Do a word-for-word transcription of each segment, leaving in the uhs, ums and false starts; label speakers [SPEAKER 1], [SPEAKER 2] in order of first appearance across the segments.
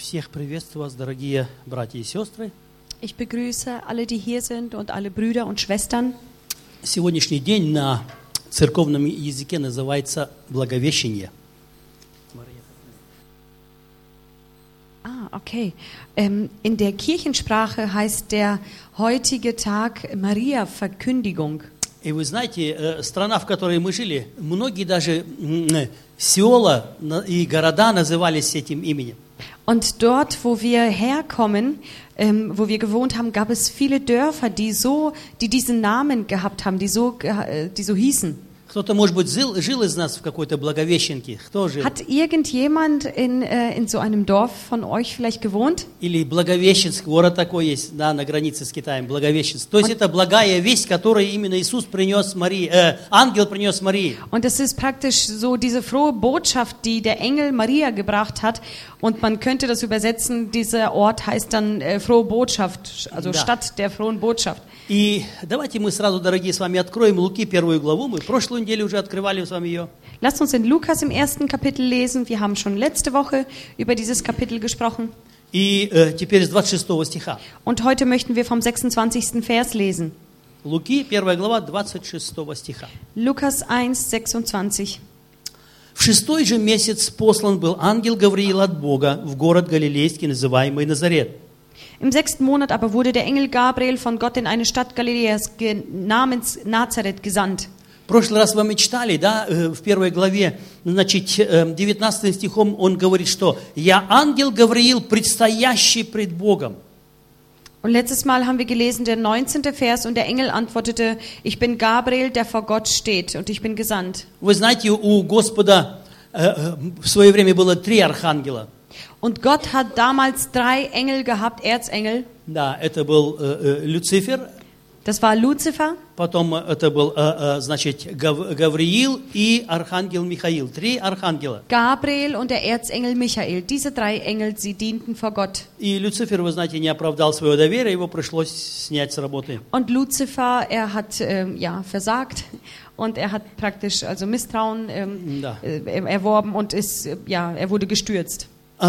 [SPEAKER 1] Всех приветствую вас, дорогие братья и сестры.
[SPEAKER 2] Ich begrüße alle, die hier sind und alle Brüder und Schwestern.
[SPEAKER 1] Сегодняшний день на церковном языке называется Благовещение.
[SPEAKER 2] Ah, okay. Ähm, in der Kirchensprache heißt der heutige Tag Maria-Verkündigung.
[SPEAKER 1] И вы знаете, страна, в которой мы жили, многие даже села и города назывались этим именем.
[SPEAKER 2] Und dort, wo wir herkommen, ähm, wo wir gewohnt haben, gab es viele Dörfer, die so, die diesen Namen gehabt haben, die so, äh, die so hießen.
[SPEAKER 1] Кто-то, может быть, жил, жил из нас в какой-то Благовещенке. Кто жил?
[SPEAKER 2] Hat irgendjemand in, äh, in so einem Dorf von euch vielleicht gewohnt?
[SPEAKER 1] Или Благовещенск, город такой есть, да, на границе с Китаем, Благовещенск. То есть это благая весть, которую именно Иисус принес Марии, э, ангел принес Марии.
[SPEAKER 2] Und es ist praktisch so diese frohe Botschaft, die der Engel Maria gebracht hat. Und man könnte das übersetzen, dieser Ort heißt dann äh, frohe Botschaft, also
[SPEAKER 1] Да.
[SPEAKER 2] Stadt der frohen Botschaft.
[SPEAKER 1] И давайте мы сразу, дорогие, с вами откроем Луки первую главу. Мы прошлую неделю уже открывали с вами ее.
[SPEAKER 2] Lasst uns in Lukas im ersten Kapitel lesen. Wir haben schon letzte Woche über dieses Kapitel gesprochen.
[SPEAKER 1] И э, теперь с двадцать шестого стиха.
[SPEAKER 2] Und heute möchten wir vom sechsundzwanzigsten Vers lesen.
[SPEAKER 1] Луки, первая глава, двадцать шестого стиха.
[SPEAKER 2] Lukas eins, sechsundzwanzig.
[SPEAKER 1] В шестой же месяц послан был ангел Гавриил от Бога в город Галилейский, называемый Назарет.
[SPEAKER 2] Im sechsten Monat aber wurde der Engel Gabriel von Gott in eine Stadt Galiläas ge- namens Nazareth gesandt.
[SPEAKER 1] В прошлый раз вы читали, да, э, в первой главе, значит, э, девятнадцатым стихом он говорит, что «Я ангел Гавриил, предстоящий пред Богом».
[SPEAKER 2] Und letztes Mal haben wir gelesen, der neunzehnte Vers, und der Engel antwortete, ich bin Gabriel, der vor Gott steht, und ich bin gesandt.
[SPEAKER 1] Вы знаете, у Господа э, э, в свое время было три архангела.
[SPEAKER 2] Und Gott hat damals drei Engel gehabt, Erzengel.
[SPEAKER 1] Да, это был э, э, Люцифер,
[SPEAKER 2] Das war Luzifer,
[SPEAKER 1] потом это был, э, э, значит, Гав, Гавриил и архангел Михаил. Три архангела.
[SPEAKER 2] Gabriel und der Erzengel Michael. Diese drei Engel, sie dienten vor Gott.
[SPEAKER 1] И Люцифер, вы знаете, не оправдал своего доверия, его пришлось снять с работы.
[SPEAKER 2] Und Luzifer, er hat ähm, ja versagt und er hat praktisch also Misstrauen ähm,
[SPEAKER 1] Да.
[SPEAKER 2] äh, erworben und ist äh, ja er wurde gestürzt.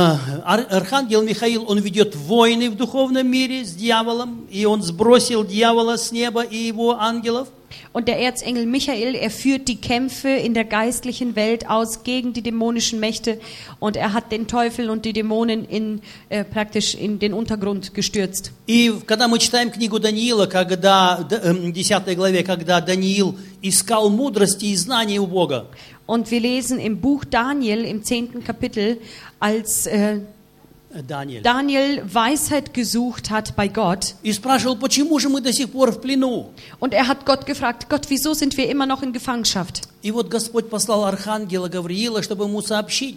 [SPEAKER 1] Ар- Архангел Михаил, он ведет войны в духовном мире с дьяволом, и он сбросил дьявола с неба и его ангелов.
[SPEAKER 2] Und der Erzengel Michael, er führt die Kämpfe in der geistlichen Welt aus gegen die dämonischen Mächte und er hat den Teufel und die Dämonen in äh, praktisch in den Untergrund gestürzt.
[SPEAKER 1] И когда мы читаем книгу Даниила, когда, в десятой главе, когда Даниил искал мудрости и знаний у Бога,
[SPEAKER 2] Und wir lesen im Buch Daniel im zehnten Kapitel, als äh,
[SPEAKER 1] Даниил,
[SPEAKER 2] Daniel Weisheit gesucht hat bei Gott.
[SPEAKER 1] и спрашивал, почему же мы до сих пор в плену?
[SPEAKER 2] Und er hat Gott gefragt, Gott, wieso sind wir immer noch in Gefangenschaft?
[SPEAKER 1] И вот Господь послал архангела Гавриила, чтобы ему сообщить.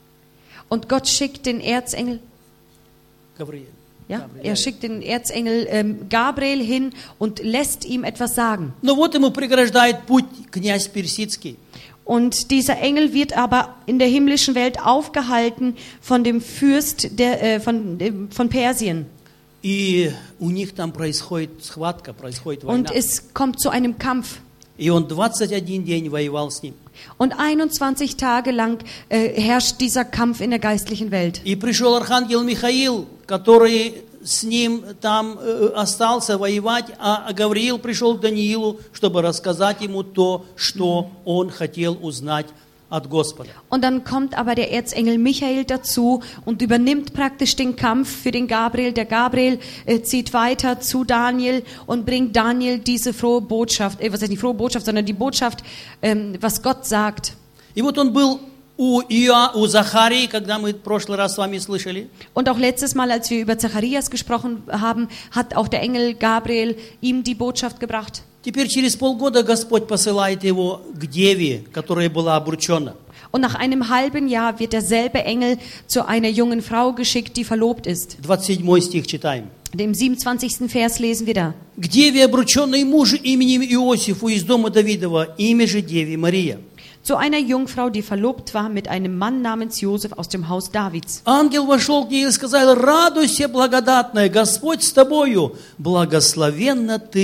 [SPEAKER 2] Und Gott schickt den Erzengel,
[SPEAKER 1] Гавриил.
[SPEAKER 2] ja,
[SPEAKER 1] Gabriel.
[SPEAKER 2] er schickt den Erzengel ähm, Gabriel hin und lässt ihm etwas sagen.
[SPEAKER 1] Но вот ему преграждает путь князь Персидский.
[SPEAKER 2] Und dieser Engel wird aber in der himmlischen Welt aufgehalten von dem Fürst der, äh, von, dem- von Persien.
[SPEAKER 1] И у них там происходит схватка, происходит война.
[SPEAKER 2] Und es kommt zu einem Kampf.
[SPEAKER 1] И он двадцать один день воевал с ним.
[SPEAKER 2] Und einundzwanzig Tage lang äh, herrscht dieser Kampf in der geistlichen Welt.
[SPEAKER 1] И пришел архангел Михаил, который с ним там э, остался воевать, а Гавриил пришел к Даниилу, чтобы рассказать ему то, что он хотел узнать от Господа.
[SPEAKER 2] Und dann kommt aber der Erzengel Michael dazu und übernimmt praktisch den Kampf für den Gabriel. Der Gabriel äh, zieht weiter zu Daniel und bringt Daniel diese frohe Botschaft, äh, was heißt nicht frohe Botschaft, sondern die Botschaft, ähm, was Gott sagt.
[SPEAKER 1] И вот он был у, Иоа, у Захарии, когда мы в прошлый раз с вами слышали.
[SPEAKER 2] Und auch letztes Mal, als wir über Zacharias gesprochen haben, hat auch der Engel Gabriel ihm die Botschaft gebracht.
[SPEAKER 1] Теперь через полгода Господь посылает его к деве, которая была обручена.
[SPEAKER 2] Und nach einem halben Jahr wird derselbe Engel zu einer jungen Frau geschickt, die verlobt ist.
[SPEAKER 1] двадцать седьмой стих читаем.
[SPEAKER 2] Im siebenundzwanzigsten Vers lesen wir da.
[SPEAKER 1] К деве, обрученной мужу именем Иосифу из дома Давидова, имя же деве Мария.
[SPEAKER 2] Zu einer Jungfrau, die verlobt war mit einem Mann namens Josef aus dem Haus Davids.
[SPEAKER 1] Ангел вошел к ней и сказал: «Радуйся, благодатная, Господь с тобою, благословенна ты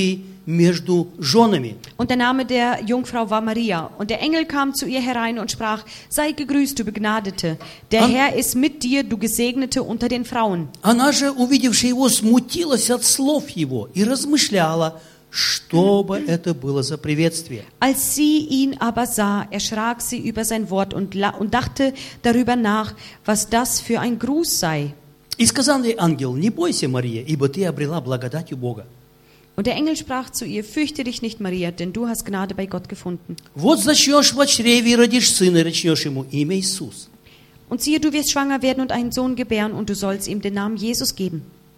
[SPEAKER 1] между женами.
[SPEAKER 2] Und der Name der Jungfrau war Maria. Und der Engel kam zu ihr herein und sprach, sei gegrüßt, du Begnadete. Der
[SPEAKER 1] An-
[SPEAKER 2] Herr ist mit dir, du Gesegnete unter den Frauen.
[SPEAKER 1] Она же, увидевши его, смутилась от слов его и размышляла, что бы это было за приветствие.
[SPEAKER 2] Als sie ihn aber sah, erschrak sie über sein Wort und, la- und dachte darüber nach, was das für ein Gruß sei.
[SPEAKER 1] И сказал ей ангел: не бойся, Мария, ибо ты обрела благодать у Бога.
[SPEAKER 2] Und der Engel sprach zu ihr, fürchte dich nicht, Maria, denn du hast Gnade bei Gott gefunden.
[SPEAKER 1] Вот зачнешь во чреве и родишь сына, и речнешь ему имя Иисус.
[SPEAKER 2] Und siehe, du wirst schwanger werden und einen Sohn gebären, und du sollst ihm den Namen Jesus geben.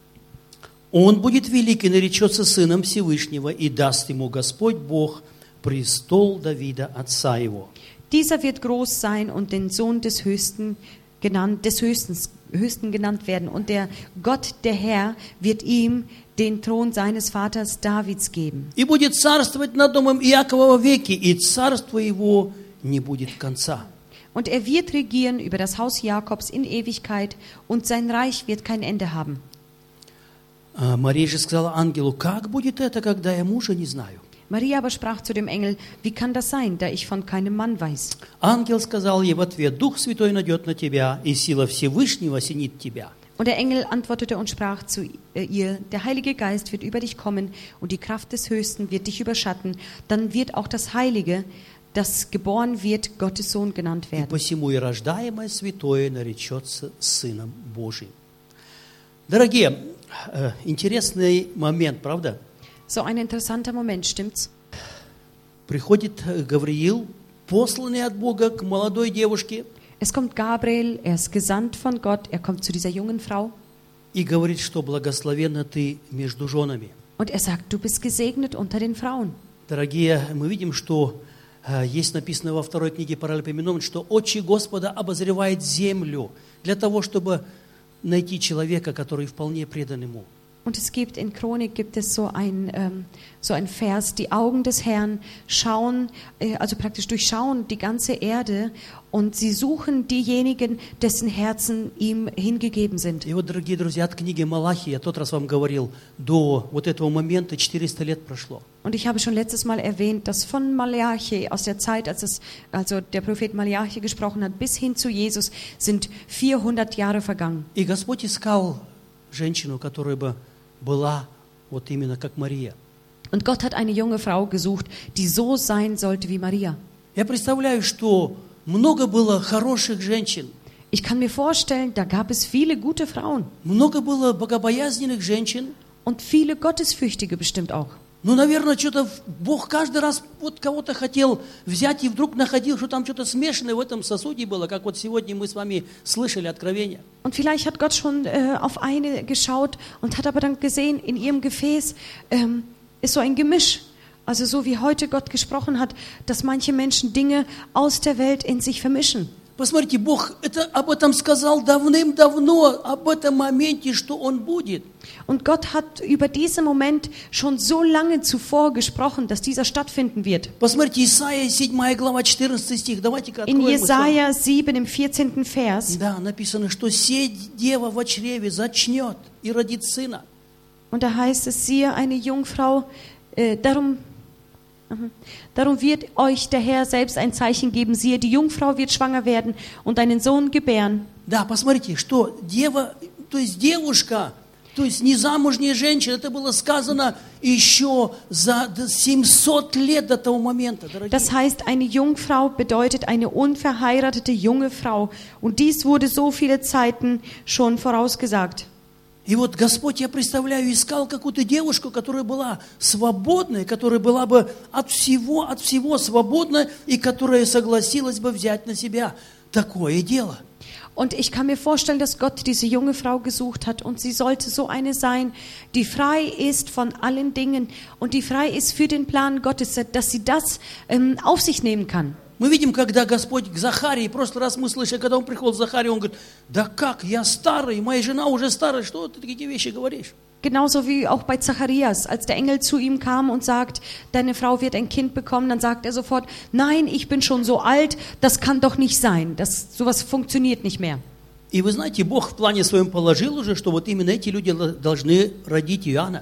[SPEAKER 1] Он будет велик и наречется сыном Всевышнего, и даст ему Господь Бог престол Давида, отца его.
[SPEAKER 2] Dieser wird groß sein und den Sohn des Höchsten genannt, des Höchsten, Höchsten genannt werden. Und der Gott, der Herr, wird ihm den Thron seines Vaters Davids geben.
[SPEAKER 1] И будет царствовать над домом Иакова во веки, и царство его не будет конца.
[SPEAKER 2] Und er wird regieren über das Haus Jakobs in Ewigkeit, und sein Reich wird kein Ende haben.
[SPEAKER 1] А Мария же сказала ангелу: как будет это, когда я мужа не знаю?
[SPEAKER 2] Maria aber sprach zu dem Engel, wie kann das sein, da ich von keinem Mann weiß?
[SPEAKER 1] Ангел сказал ей в ответ: Дух Святой найдет на тебя, и сила Всевышнего осенит тебя.
[SPEAKER 2] Und der Engel antwortete und sprach zu ihr, der Heilige Geist wird über dich kommen, und die Kraft des Höchsten wird dich überschatten. Dann wird auch das Heilige, das geboren wird, Gottes Sohn genannt
[SPEAKER 1] И
[SPEAKER 2] werden.
[SPEAKER 1] посему и рождаемое святое наречется Сыном Божиим. Дорогие, э, интересный момент, правда?
[SPEAKER 2] So ein interessanter Moment, stimmt's?
[SPEAKER 1] Приходит э, Гавриил, посланный от Бога, к молодой девушке,
[SPEAKER 2] Es kommt Gabriel, er ist gesandt von Gott, er kommt zu dieser jungen Frau
[SPEAKER 1] и говорит, что благословенна ты между женами.
[SPEAKER 2] und er sagt, du bist gesegnet unter den Frauen.
[SPEAKER 1] Дорогие, мы видим, что э, есть написано во второй книге Паралипоменон, что очи Господа обозревает землю для того, чтобы найти человека, который вполне предан ему.
[SPEAKER 2] Und es gibt in Chronik gibt es so ein ähm, so ein Vers: Die Augen des Herrn schauen, äh, also praktisch durchschauen die ganze Erde, und sie suchen diejenigen, dessen Herzen ihm hingegeben sind.
[SPEAKER 1] И вот, дорогие друзья, от книги Малахии, я тот раз вам говорил, до вот этого момента четыреста лет прошло.
[SPEAKER 2] Und ich habe schon letztes Mal erwähnt, dass von Malachi, aus der Zeit, als es, also der Prophet Malachi gesprochen hat, bis hin zu Jesus sind vierhundert Jahre vergangen.
[SPEAKER 1] И Господь искал женщину, которая бы была вот именно как Мария.
[SPEAKER 2] Und Gott hat eine junge Frau gesucht, die so sein sollte wie Maria.
[SPEAKER 1] Я представляю, что много было хороших женщин,
[SPEAKER 2] Ich kann mir vorstellen, da gab es viele gute Frauen
[SPEAKER 1] много было богобоязненных женщин.
[SPEAKER 2] und viele Gottesfürchtige bestimmt auch.
[SPEAKER 1] Ну, наверное, что-то Бог каждый раз вот кого-то хотел взять и вдруг находил, что там что-то смешанное в этом сосуде было, как вот сегодня мы с вами слышали откровение.
[SPEAKER 2] Und vielleicht hat Gott schon äh, auf eine geschaut und hat aber dann gesehen, in ihrem Gefäß ähm, ist so ein Gemisch. Also so wie heute Gott gesprochen hat, dass manche Menschen Dinge aus der Welt in sich vermischen.
[SPEAKER 1] Посмотрите, Бог это, об этом сказал давным-давно, об этом моменте, что Он будет.
[SPEAKER 2] Und Gott hat über diesen Moment schon so lange zuvor gesprochen, dass dieser stattfinden wird.
[SPEAKER 1] Посмотрите, Исайя седьмая глава, четырнадцатый стих. Давайте-ка
[SPEAKER 2] In
[SPEAKER 1] откроем. мы с вами.
[SPEAKER 2] Jesaja sieben, im vierzehnten Vers.
[SPEAKER 1] Да, написано, что сеть дева во чреве зачнет и родит сына.
[SPEAKER 2] Und da heißt es, siehe, eine Jungfrau, äh, darum, aha, darum wird euch der Herr selbst ein Zeichen geben. Siehe, die Jungfrau wird schwanger werden und einen Sohn gebären.
[SPEAKER 1] Да, посмотрите, что дева, то есть девушка, то есть незамужняя женщина, это было сказано еще за семьсот лет до того момента, дорогие.
[SPEAKER 2] Das heißt, eine Jungfrau bedeutet eine unverheiratete junge Frau. Und dies wurde so viele Zeiten schon vorausgesagt.
[SPEAKER 1] И вот Господь, я представляю, искал какую-то девушку, которая была свободной, которая была бы от всего, от всего свободна, и которая согласилась бы взять на себя такое дело.
[SPEAKER 2] Und ich kann mir vorstellen, dass Gott diese junge Frau gesucht hat, und sie sollte so eine sein, die frei ist von allen Dingen und die frei ist für den Plan Gottes, dass sie das ähm, auf sich nehmen kann.
[SPEAKER 1] Мы видим, когда Господь к Захарии, в прошлый раз мы слышали, когда он приходил к Захарии, он говорит: да как, я старый, моя жена уже старая, что ты такие вещи говоришь?
[SPEAKER 2] Genauso wie auch bei Zacharias, als der Engel zu ihm kam und sagt, deine Frau wird ein Kind bekommen, dann sagt er sofort, nein, ich bin schon so alt, das kann doch nicht sein, das, sowas funktioniert nicht mehr.
[SPEAKER 1] И вы знаете, Бог в плане своем положил уже, что вот именно эти люди должны родить Иоанна.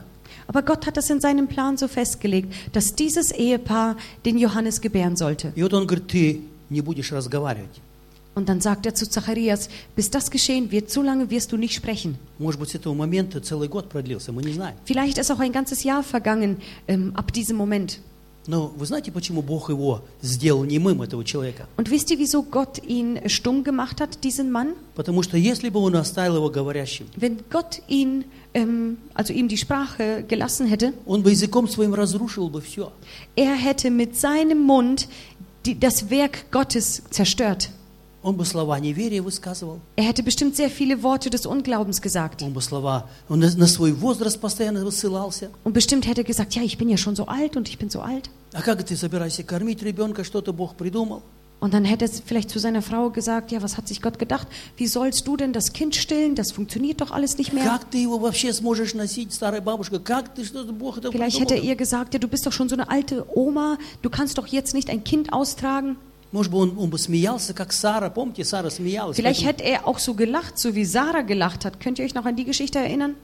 [SPEAKER 2] Aber Gott hat das in seinem Plan so festgelegt, dass dieses Ehepaar den Johannes gebären sollte.
[SPEAKER 1] И вот он говорит, ты не будешь разговаривать.
[SPEAKER 2] Und dann sagt er zu Zacharias, bis das geschehen wird, so lange wirst du nicht sprechen.
[SPEAKER 1] Может быть, с этого момента целый год продлился, мы не знаем.
[SPEAKER 2] Vielleicht ist auch ein ganzes Jahr vergangen ähm, ab diesem Moment.
[SPEAKER 1] Но вы знаете, почему Бог его сделал немым, этого человека?
[SPEAKER 2] Und wisst ihr, wieso Gott ihn stumm gemacht hat, diesen Mann?
[SPEAKER 1] Потому что если бы он оставил его говорящим,
[SPEAKER 2] Wenn Gott ihn, ähm, also ihm die Sprache gelassen hätte,
[SPEAKER 1] он бы языком своим разрушил бы все.
[SPEAKER 2] er hätte mit seinem Mund die, das Werk Gottes zerstört.
[SPEAKER 1] Он бы слова неверия высказывал,
[SPEAKER 2] Er hätte bestimmt sehr viele Worte des Unglaubens gesagt.
[SPEAKER 1] он бы слова, он на, на свой возраст постоянно ссылался.
[SPEAKER 2] Und bestimmt hätte er gesagt, ja, ich bin ja schon so alt und ich bin so alt.
[SPEAKER 1] А как ты собираешься кормить ребенка, что-то Бог придумал?
[SPEAKER 2] Und dann hätte er vielleicht zu seiner Frau gesagt, ja, was hat sich Gott gedacht? Wie sollst du denn das Kind stillen? Das funktioniert doch alles nicht mehr.
[SPEAKER 1] Как ты его вообще сможешь носить, старая бабушка? Как ты, что Бог это
[SPEAKER 2] Vielleicht hätte er
[SPEAKER 1] придумал?
[SPEAKER 2] ihr gesagt, ja, du bist doch schon so eine alte Oma, du kannst doch jetzt nicht ein Kind austragen.
[SPEAKER 1] Может быть, он, он бы смеялся, как Сара. Помните, Сара смеялась.
[SPEAKER 2] Vielleicht
[SPEAKER 1] Поэтому-
[SPEAKER 2] hätte er auch so gelacht, so wie Sarah gelacht hat. Könnt ihr euch noch an die Geschichte erinnern?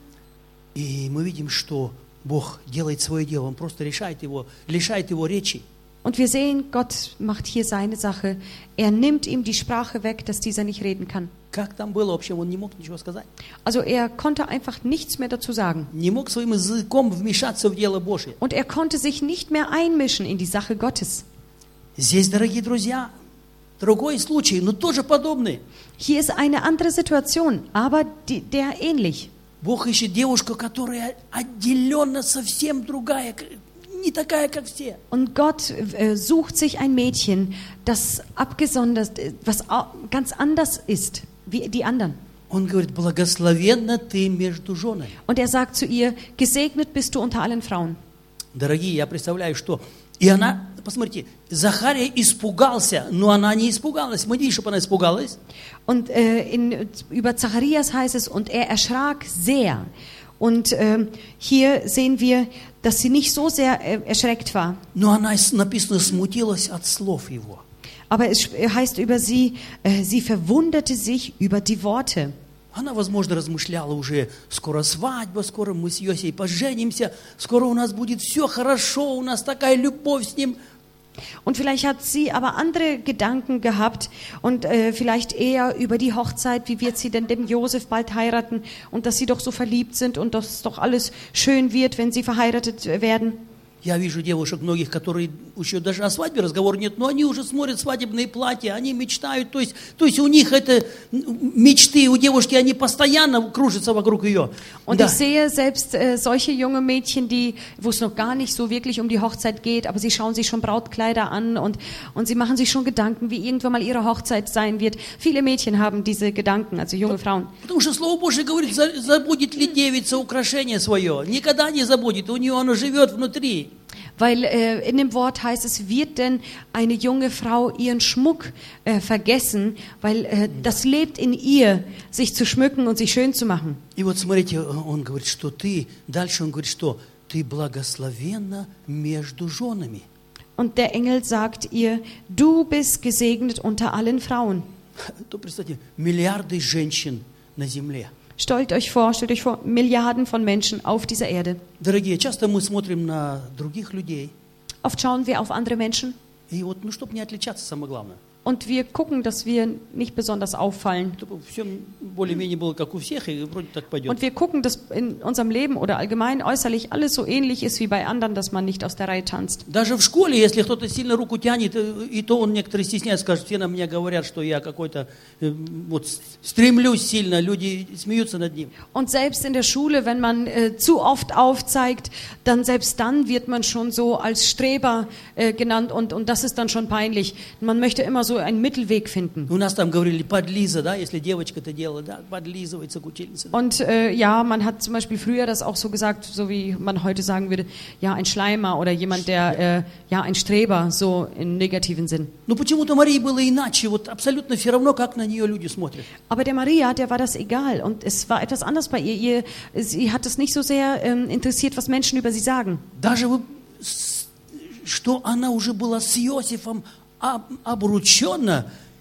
[SPEAKER 1] И мы видим, что Бог делает свое дело. Он просто решает его, лишает его речи.
[SPEAKER 2] Und wir sehen, Gott macht hier seine Sache. Er nimmt ihm die Sprache weg, dass dieser nicht reden kann.
[SPEAKER 1] Как там было? В общем, он не мог ничего сказать.
[SPEAKER 2] Also er konnte einfach nichts mehr dazu sagen.
[SPEAKER 1] Не мог своим языком вмешаться в дело Божье.
[SPEAKER 2] Und er konnte sich nicht mehr einmischen in die Sache Gottes.
[SPEAKER 1] Здесь, дорогие друзья, другой случай, но тоже подобный.
[SPEAKER 2] Hier ist eine andere Situation, aber die, der ähnlich.
[SPEAKER 1] Бог ищет девушку, которая отделенно совсем другая, к- не такая, как все.
[SPEAKER 2] Und Gott äh, sucht sich ein Mädchen, das abgesondert, äh, was au- ganz anders ist wie die anderen.
[SPEAKER 1] Он говорит, благословенна ты между женами.
[SPEAKER 2] Und er sagt zu ihr, gesegnet bist du unter allen Frauen.
[SPEAKER 1] Дорогие, я представляю, что... И она, посмотрите, Захария испугался, но она не испугалась. Мы видим, чтобы она испугалась.
[SPEAKER 2] Und äh, in, über Zacharias heißt es, und er erschrak sehr. Und ähm, hier sehen wir, dass sie nicht so sehr äh, erschreckt war.
[SPEAKER 1] Но она, с- написано, смутилась от слов его.
[SPEAKER 2] Aber es sch- heißt über sie, äh, sie verwunderte sich über die Worte.
[SPEAKER 1] Она, возможно, размышляла уже, скоро свадьба, скоро мы с Йосей поженимся, скоро у нас будет все хорошо, у нас такая любовь с ним.
[SPEAKER 2] Und vielleicht hat sie aber andere Gedanken gehabt und äh, vielleicht eher über die Hochzeit, wie wird sie denn den Josef bald heiraten und dass sie doch so verliebt sind und dass doch alles schön wird, wenn sie verheiratet werden.
[SPEAKER 1] Я вижу девушек многих, которые еще даже о свадьбе разговор нет, но они уже смотрят свадебные платья, они мечтают, то есть, то есть у них это м, мечты, у девушки, они постоянно кружатся вокруг ее.
[SPEAKER 2] Und
[SPEAKER 1] Да.
[SPEAKER 2] ich sehe selbst äh, solche junge Mädchen, die, wo es noch gar nicht so wirklich um die Hochzeit geht, aber sie schauen sich schon Brautkleider an und, und sie machen sich schon Gedanken, wie irgendwann mal ihre Hochzeit sein wird. Viele Mädchen haben diese Gedanken, also junge Frauen.
[SPEAKER 1] Потому что Слово Божие говорит, за- забудет ли девица украшение свое? Никогда не забудет, у нее оно живет внутри.
[SPEAKER 2] Weil äh, in dem Wort heißt es, wird denn eine junge Frau ihren Schmuck äh, vergessen, weil äh, das lebt in ihr, sich zu schmücken und sich schön zu machen.
[SPEAKER 1] И вот смотрите, он говорит, что ты, дальше он говорит, что ты благословенна между женами.
[SPEAKER 2] Und der Engel sagt ihr, du bist gesegnet unter allen Frauen.
[SPEAKER 1] То представьте, миллиарды женщин на земле.
[SPEAKER 2] Stellt euch vor, stellt euch vor, Milliarden von Menschen auf dieser Erde.
[SPEAKER 1] Дорогие, часто мы смотрим на других людей,
[SPEAKER 2] Oft schauen wir auf andere Menschen
[SPEAKER 1] и вот, ну, чтобы не отличаться, самое главное.
[SPEAKER 2] und wir gucken, dass wir nicht besonders auffallen.
[SPEAKER 1] Чтобы все более-менее было как у всех, и вроде так пойдет.
[SPEAKER 2] Und wir gucken, dass in unserem Leben oder allgemein äußerlich alles so ähnlich ist wie bei anderen, dass man nicht aus der Reihe tanzt.
[SPEAKER 1] Даже в школе, если кто-то сильно руку тянет, э, и то он некоторые стесняются, скажут, все на меня говорят, что я какой-то, э, вот, стремлюсь сильно, люди смеются над ним.
[SPEAKER 2] Und selbst in der Schule, wenn man äh, zu oft aufzeigt, dann selbst dann wird man schon so als Streber äh, genannt und, und das ist dann schon peinlich. Man möchte immer so einen Mittelweg finden.
[SPEAKER 1] У нас там говорили подлиза, да, если девочка это делала, да, подлизывается к учительнице.
[SPEAKER 2] Und äh, ja, man hat zum Beispiel früher das auch so gesagt, so wie man heute sagen würde, ja, ein Schleimer oder jemand, der, äh, ja, ein Streber, so im negativen Sinn.
[SPEAKER 1] Но почему-то Марии было иначе, вот абсолютно все равно, как на нее люди смотрят.
[SPEAKER 2] Aber der Maria, der war das egal und es war etwas anders bei ihr. ihr sie hat es nicht so sehr ähm, interessiert, was Menschen über sie sagen.
[SPEAKER 1] Даже вы- с- что она уже была с Иосифом об- обручена,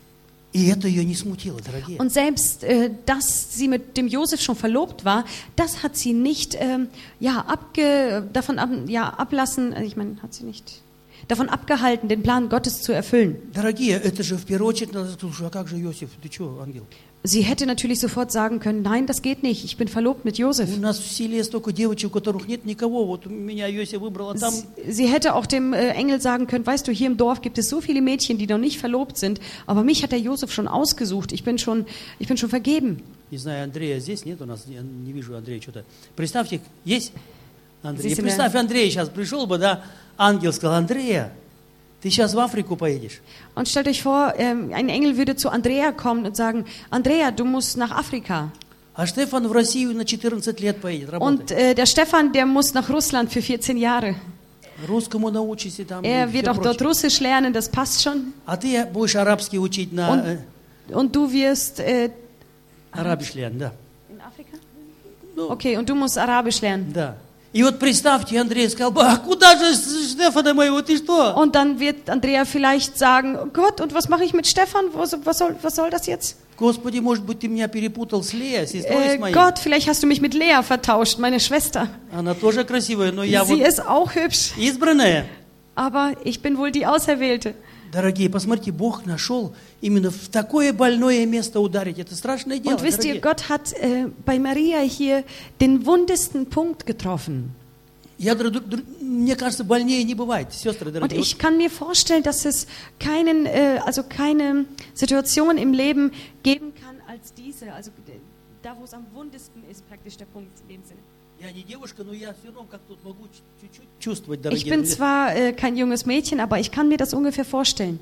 [SPEAKER 1] И это ее не смутило, дорогие.
[SPEAKER 2] Und selbst, äh, dass sie mit dem Josef schon verlobt war, das hat sie nicht ähm, ja, abge, davon ab, ja, ablassen, ich meine, hat sie nicht davon abgehalten, den Plan Gottes zu erfüllen.
[SPEAKER 1] Дорогие, это же в первую очередь надо сказать, слушай, а как же Иосиф? Ты что, ангел?
[SPEAKER 2] Sie hätte natürlich sofort sagen können, nein, das geht nicht, ich bin verlobt mit Josef.
[SPEAKER 1] У нас в селе столько девочек, у которых нет никого. Вот меня Иосиф выбрал, а там...
[SPEAKER 2] Sie hätte auch dem äh, Engel sagen können, weißt du, hier im Dorf gibt es so viele Mädchen, die noch nicht verlobt sind, aber mich hat der Josef schon ausgesucht, ich bin schon, ich bin schon vergeben.
[SPEAKER 1] Не знаю, Андрея здесь нет у нас, я не вижу Андрея что-то. Представьте, есть Андрей? Представь, Андрей сейчас пришел бы, да, ангел сказал, Андрея, ты сейчас в Африку поедешь.
[SPEAKER 2] Und stellt euch vor, ähm, ein Engel würde zu Andrea kommen und sagen, Andrea, du musst nach Afrika.
[SPEAKER 1] А Штефан в Россию на четырнадцать лет поедет,
[SPEAKER 2] Und
[SPEAKER 1] работать.
[SPEAKER 2] äh, der Stefan, der muss nach Russland für vierzehn Jahre.
[SPEAKER 1] Русскому научишься там.
[SPEAKER 2] Er wird auch dort Russisch lernen, das passt schon.
[SPEAKER 1] А ты будешь арабский учить на...
[SPEAKER 2] Und,
[SPEAKER 1] э,
[SPEAKER 2] und du wirst... Äh,
[SPEAKER 1] Арабиш lernen, да.
[SPEAKER 2] in Afrika?
[SPEAKER 1] Ну,
[SPEAKER 2] Okay, und du musst Arabisch lernen.
[SPEAKER 1] да. И вот представьте, Андрей сказал, а куда же Штефана моего, ты что?
[SPEAKER 2] Und dann wird Andrea vielleicht sagen, oh Gott, und was mache ich mit Stefan? Was, was, soll, was soll das jetzt?
[SPEAKER 1] Господи, может быть, ты меня перепутал с Леей, сестрой
[SPEAKER 2] Äh,
[SPEAKER 1] с моей.
[SPEAKER 2] Gott, vielleicht hast du mich mit Lea vertauscht, meine Schwester.
[SPEAKER 1] Она тоже красивая, но я
[SPEAKER 2] Sie
[SPEAKER 1] вот
[SPEAKER 2] ist auch hübsch,
[SPEAKER 1] избранная.
[SPEAKER 2] aber ich bin wohl die Auserwählte.
[SPEAKER 1] Дорогие, посмотрите, Бог нашел именно в такое больное место ударить. Это страшное дело,
[SPEAKER 2] Und wisst ihr,
[SPEAKER 1] дорогие.
[SPEAKER 2] Gott hat äh, bei Maria hier den wundesten Punkt getroffen.
[SPEAKER 1] Я, др- др- мне кажется, больнее не бывает, сестры
[SPEAKER 2] Und
[SPEAKER 1] дорогие.
[SPEAKER 2] ich kann mir vorstellen, dass es keinen, äh, also keine Situation im Leben geben kann als diese. Also äh, da, wo es am wundesten ist, praktisch der Punkt in dem Sinne.
[SPEAKER 1] Я не девушка, но я все равно как тут могу чуть-чуть чувствовать,
[SPEAKER 2] Ich
[SPEAKER 1] дорогие
[SPEAKER 2] bin
[SPEAKER 1] друзья.
[SPEAKER 2] zwar äh, kein junges Mädchen, aber ich kann mir das ungefähr vorstellen.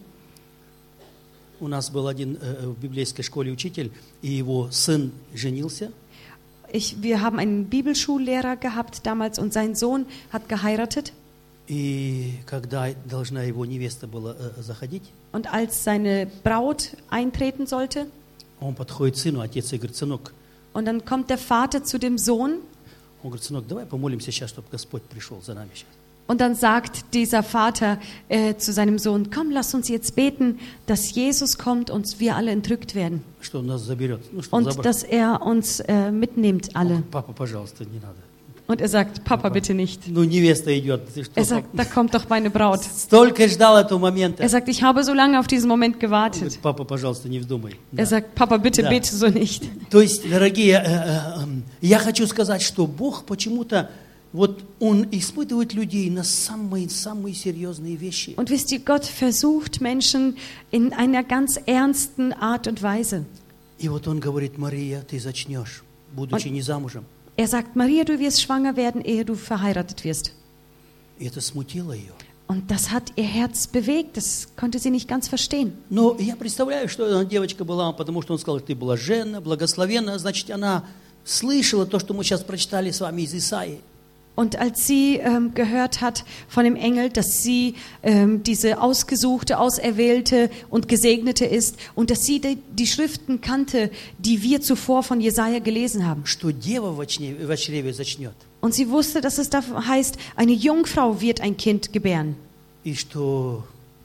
[SPEAKER 1] У нас был один э, в библейской школе учитель, и его сын женился.
[SPEAKER 2] Ich, wir haben einen Bibelschullehrer gehabt damals und sein Sohn hat geheiratet.
[SPEAKER 1] И когда должна его невеста была э, заходить,
[SPEAKER 2] Und als seine Braut eintreten sollte,
[SPEAKER 1] он подходит к сыну, отец, и говорит, сынок,
[SPEAKER 2] und dann kommt der Vater zu dem Sohn
[SPEAKER 1] он говорит, сынок, давай помолимся сейчас, чтобы Господь пришел за нами сейчас.
[SPEAKER 2] und dann sagt dieser Vater äh, zu seinem Sohn, komm, lass uns jetzt beten, dass Jesus kommt und wir alle entrückt werden.
[SPEAKER 1] Что он нас заберет. Ну, что он
[SPEAKER 2] Und
[SPEAKER 1] забрал.
[SPEAKER 2] dass er uns äh, mitnimmt, alle.
[SPEAKER 1] Папа, пожалуйста, не надо.
[SPEAKER 2] Und er sagt, Papa, bitte nicht.
[SPEAKER 1] Ну, невеста идет. Ты что,
[SPEAKER 2] Er sagt, da kommt doch meine Braut.
[SPEAKER 1] столько ждал этого момента.
[SPEAKER 2] Er sagt, ich habe so lange auf diesen Moment
[SPEAKER 1] Он
[SPEAKER 2] gewartet.
[SPEAKER 1] говорит, папа, пожалуйста, не вздумай.
[SPEAKER 2] Er
[SPEAKER 1] Да.
[SPEAKER 2] sagt, Papa, bitte
[SPEAKER 1] Да.
[SPEAKER 2] bete so nicht.
[SPEAKER 1] То есть, дорогие, э, э, э, я хочу сказать, что Бог почему-то, вот Он испытывает людей на самые-самые серьезные вещи.
[SPEAKER 2] Und wisst ihr, Gott versucht Menschen in einer ganz ernsten Art und Weise.
[SPEAKER 1] И вот Он говорит, Мария, ты зачнешь, будучи не замужем.
[SPEAKER 2] Er sagt, Maria, du wirst schwanger werden, ehe du verheiratet wirst.
[SPEAKER 1] И это смутило ее.
[SPEAKER 2] Und das hat ihr Herz bewegt, das konnte sie nicht ganz verstehen.
[SPEAKER 1] Но я представляю, что она девочка была, потому что Он сказал, ты блаженна, благословенна, значит, она слышала то, что мы сейчас прочитали с вами из Исаии.
[SPEAKER 2] Und als sie ähm, gehört hat von dem Engel, dass sie ähm, diese ausgesuchte, auserwählte und gesegnete ist und dass sie die, die Schriften kannte, die wir zuvor von Jesaja gelesen haben.
[SPEAKER 1] Что дева в очне- в чреве зачнет,
[SPEAKER 2] Und sie wusste, dass es da heißt, eine Jungfrau wird ein Kind gebären.
[SPEAKER 1] и что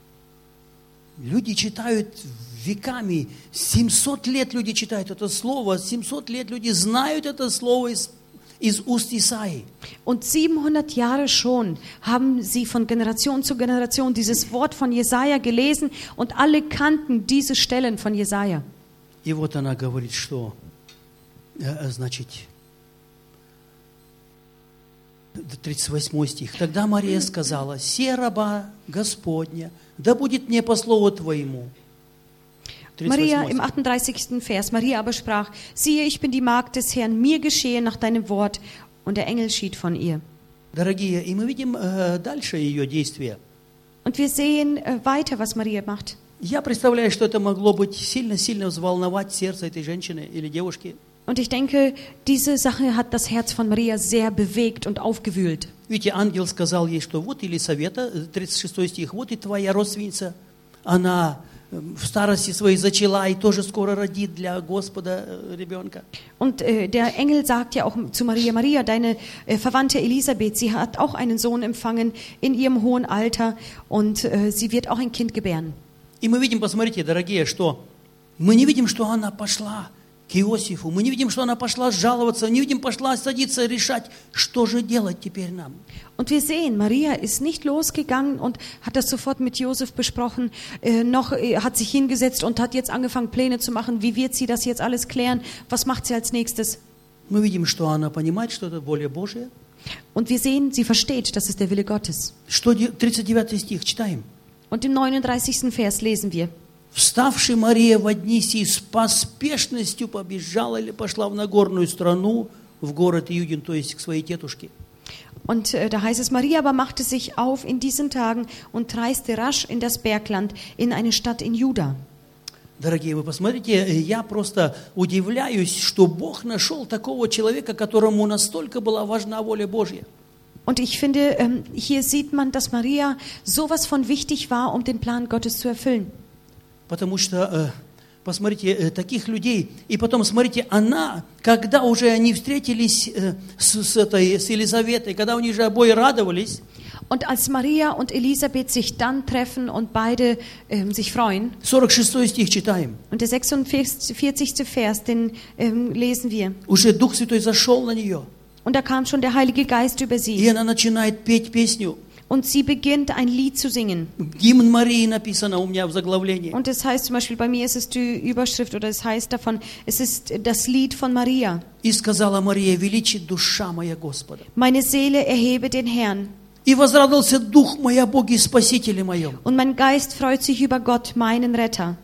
[SPEAKER 1] люди читают веками, семьсот лет люди читают это слово, семьсот лет люди знают это слово из, из уст Исаии.
[SPEAKER 2] Und siebenhundert Jahre schon haben sie von Generation zu Generation dieses Wort von Jesaja gelesen und alle kannten diese Stellen von Jesaja.
[SPEAKER 1] И вот она говорит, что, э, значит, тридцать восьмой стих. Тогда Мария сказала, «Се раба Господня, да будет мне по слову Твоему».
[SPEAKER 2] Maria
[SPEAKER 1] тридцать восьмой
[SPEAKER 2] im
[SPEAKER 1] стих.
[SPEAKER 2] achtunddreißigsten Vers. Maria aber sprach, siehe, ich bin die Magd des Herrn, mir geschehe nach deinem Wort. Und der Engel schied von ihr.
[SPEAKER 1] Дорогие, и мы видим э, дальше ее действия.
[SPEAKER 2] Und wir sehen äh, weiter, was Maria macht.
[SPEAKER 1] Я представляю, что это могло быть сильно-сильно взволновать сердце этой женщины или девушки.
[SPEAKER 2] Und ich denke, diese Sache hat das Herz von Maria sehr bewegt und aufgewühlt.
[SPEAKER 1] Видите, ангел сказал ей, что вот Елисавета, тридцать шестой стих, вот и твоя родственница, она э, в старости своей зачала и тоже скоро родит для Господа э, ребенка.
[SPEAKER 2] Und äh, der Engel sagt ja auch zu Maria, Maria, deine äh, Verwandte Elisabeth, sie hat auch einen Sohn empfangen in ihrem hohen Alter und äh, sie wird auch ein Kind gebären.
[SPEAKER 1] И мы видим, посмотрите, дорогие, что Мы не видим, что она пошла к Иосифу. Мы не видим, что она пошла жаловаться. Не видим, пошла садиться, решать, что же делать теперь нам.
[SPEAKER 2] Und wir sehen, Maria ist nicht losgegangen und hat das sofort mit Josef besprochen, äh, noch äh, hat sich hingesetzt und hat jetzt angefangen, Pläne zu machen. Wie wird sie das jetzt alles klären? Was macht sie als nächstes?
[SPEAKER 1] Мы видим, что она понимает, что это воля Божья.
[SPEAKER 2] Und wir sehen, sie versteht, das ist der Wille Gottes.
[SPEAKER 1] Что тридцать девятый стих читаем.
[SPEAKER 2] Und im neununddreißigsten Vers lesen wir.
[SPEAKER 1] Вставши Мария в одни сии с поспешностью побежала или пошла в Нагорную страну, в город Иудин, то есть к своей тетушке.
[SPEAKER 2] Und äh, da heißt es, Maria aber machte sich auf in diesen Tagen und reiste rasch in das Bergland, in eine Stadt in Juda.
[SPEAKER 1] Дорогие, вы посмотрите, я просто удивляюсь, что Бог нашел такого человека, которому настолько была важна воля Божья.
[SPEAKER 2] Und ich finde, ähm, hier sieht man, dass Maria sowas von wichtig war, um den Plan Gottes zu erfüllen.
[SPEAKER 1] Потому что, посмотрите, таких людей, и потом, смотрите, она, когда уже они встретились с, с, этой, с Елизаветой, когда они же обои радовались,
[SPEAKER 2] und als Maria und Elisabeth sich dann treffen und beide ähm, sich freuen,
[SPEAKER 1] сорок шестой стих читаем,
[SPEAKER 2] und der sechsundvierzigste Vers, den ähm, lesen wir,
[SPEAKER 1] уже Дух Святой зашел на нее,
[SPEAKER 2] und da kam schon der Heilige Geist über
[SPEAKER 1] и
[SPEAKER 2] sie,
[SPEAKER 1] она начинает петь песню.
[SPEAKER 2] und sie beginnt ein Lied zu singen.
[SPEAKER 1] Гимн Марии написано у меня в заглавлении.
[SPEAKER 2] Und es heißt zum Beispiel, bei mir ist es die Überschrift, oder es heißt davon, es ist das Lied von Maria.
[SPEAKER 1] И сказала Мария: величит душа моя Господа.
[SPEAKER 2] Meine Seele erhebe den Herrn.
[SPEAKER 1] И возрадовался дух мой о Боге Спасителе моем.
[SPEAKER 2] Und mein Geist freut sich über Gott, meinen Retter.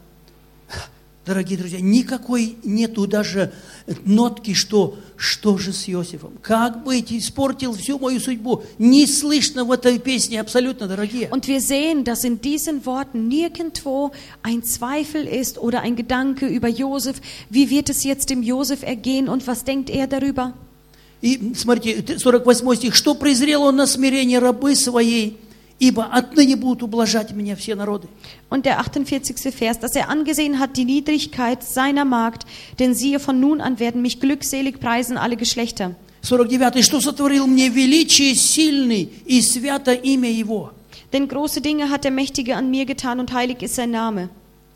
[SPEAKER 1] Дорогие друзья, никакой нету даже нотки, что, что же с Иосифом. Как быть, испортил всю мою судьбу. Не слышно в этой песне абсолютно, дорогие.
[SPEAKER 2] Und wir sehen, dass in diesen Worten nirgendwo ein Zweifel ist oder ein Gedanke über Josef. Wie wird es jetzt dem Josef ergehen und was denkt er darüber?
[SPEAKER 1] И смотрите, сорок восьмой стих. Что презрел он на смирение рабы своей, ибо отныне будут ублажать меня все народы.
[SPEAKER 2] Und der achtundvierzigste Vers, dass er angesehen hat die Niedrigkeit seiner Magd, denn siehe, von nun an werden mich glückselig preisen alle Geschlechter.
[SPEAKER 1] сорок девятый. Что сотворил мне величие сильный и свято имя его.
[SPEAKER 2] Denn große Dinge hat der Mächtige an mir getan und heilig ist sein Name.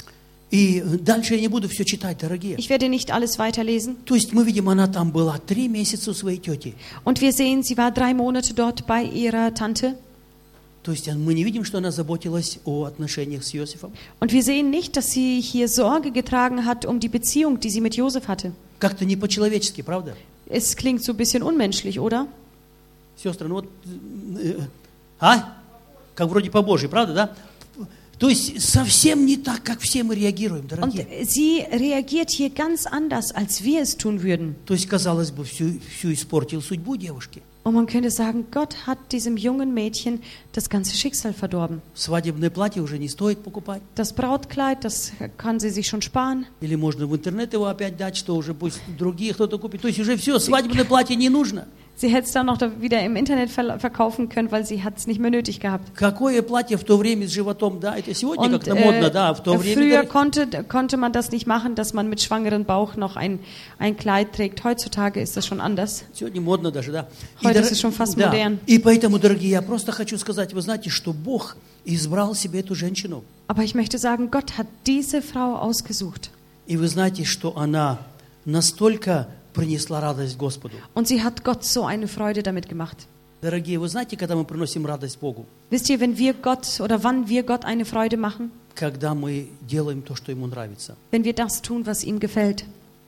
[SPEAKER 1] И дальше я не буду все читать, дорогие.
[SPEAKER 2] Ich werde nicht alles weiterlesen.
[SPEAKER 1] То есть мы видим, она там была три месяца у своей тети.
[SPEAKER 2] Und wir sehen, sie war drei Monate dort bei ihrer Tante.
[SPEAKER 1] То есть мы не видим, что она заботилась о отношениях с Иосифом.
[SPEAKER 2] Und wir sehen nicht, dass sie hier Sorge getragen hat um die Beziehung, die sie mit Josef hatte.
[SPEAKER 1] Как-то не по-человечески, правда?
[SPEAKER 2] Es klingt so ein bisschen unmenschlich, oder?
[SPEAKER 1] Сестры, ну вот, э, а? Как вроде по-божьи, правда, да? То есть совсем не так, как все мы реагируем, дорогие.
[SPEAKER 2] Und sie reagiert hier ganz anders, als wir es tun würden.
[SPEAKER 1] То есть, казалось бы, всю, всю испортил судьбу девушки.
[SPEAKER 2] Und man könnte sagen, Gott hat diesem jungen Mädchen das ganze Schicksal verdorben.
[SPEAKER 1] Свадебное платье уже не стоит покупать.
[SPEAKER 2] Das Brautkleid, das kann sie sich schon sparen.
[SPEAKER 1] Или можно в интернет его опять дать, что уже пусть другие кто-то купит. То есть уже все, свадебное платье не нужно.
[SPEAKER 2] Sie hätte es dann noch wieder im Internet verkaufen können, weil sie hat es nicht mehr nötig gehabt.
[SPEAKER 1] Какое платье в то время с животом, да? Это сегодня
[SPEAKER 2] Und,
[SPEAKER 1] как-то модно,
[SPEAKER 2] äh,
[SPEAKER 1] да? В то время...
[SPEAKER 2] Früher konnte, konnte man das nicht machen, dass man mit schwangerem Bauch noch ein, ein Kleid trägt. Heutzutage ist das schon anders.
[SPEAKER 1] Сегодня модно даже, да?
[SPEAKER 2] Heute
[SPEAKER 1] И,
[SPEAKER 2] ist es schon fast
[SPEAKER 1] да.
[SPEAKER 2] modern.
[SPEAKER 1] И поэтому, дорогие, я просто хочу сказать, вы знаете, что Бог избрал себе эту женщину.
[SPEAKER 2] Aber ich möchte sagen, Gott hat diese Frau ausgesucht.
[SPEAKER 1] И вы знаете, что она настолько принесла радость Господу.
[SPEAKER 2] Und sie hat Gott so eine Freude damit gemacht.
[SPEAKER 1] Дорогие, вы знаете, когда мы приносим радость Богу?
[SPEAKER 2] Wisst ihr, wenn wir Gott oder wann wir Gott eine Freude machen?
[SPEAKER 1] Когда мы делаем то, что Ему нравится.
[SPEAKER 2] Wenn wir das tun, was ihm gefällt.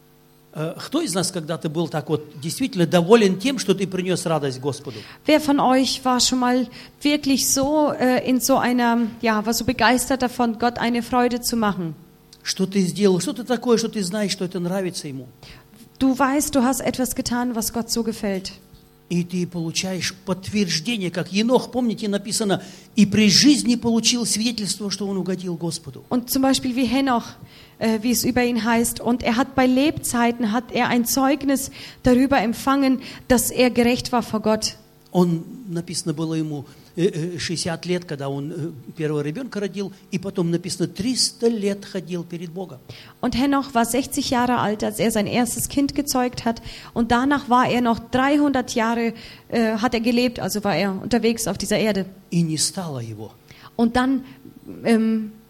[SPEAKER 1] Кто из нас когда-то был так вот действительно доволен тем, что ты принес радость Господу?
[SPEAKER 2] Wer von euch war schon mal wirklich so äh, in so einer, ja, war so begeistert davon, Gott eine Freude zu machen?
[SPEAKER 1] Что ты сделал, что-то такое, что ты знаешь, что это нравится Ему.
[SPEAKER 2] Du weißt, du hast etwas getan, was Gott so gefällt.
[SPEAKER 1] И ты получаешь подтверждение, как Енох, помните, написано, и при жизни получил свидетельство, что он угодил Господу.
[SPEAKER 2] Und zum Beispiel wie Henoch, äh, wie es über ihn heißt, und er hat bei Lebzeiten, hat er ein Zeugnis darüber empfangen, dass er gerecht war vor Gott.
[SPEAKER 1] Он, написано было ему шестьдесят лет, когда он первого ребенка родил, и потом написано, триста лет ходил перед Богом.
[SPEAKER 2] Und Henoch war sechzig Jahre alt, als er sein erstes Kind gezeugt hat, und danach war er noch dreihundert Jahre, äh, hat er gelebt, also war er unterwegs auf dieser Erde.
[SPEAKER 1] И не стало его.
[SPEAKER 2] Und dann ähm,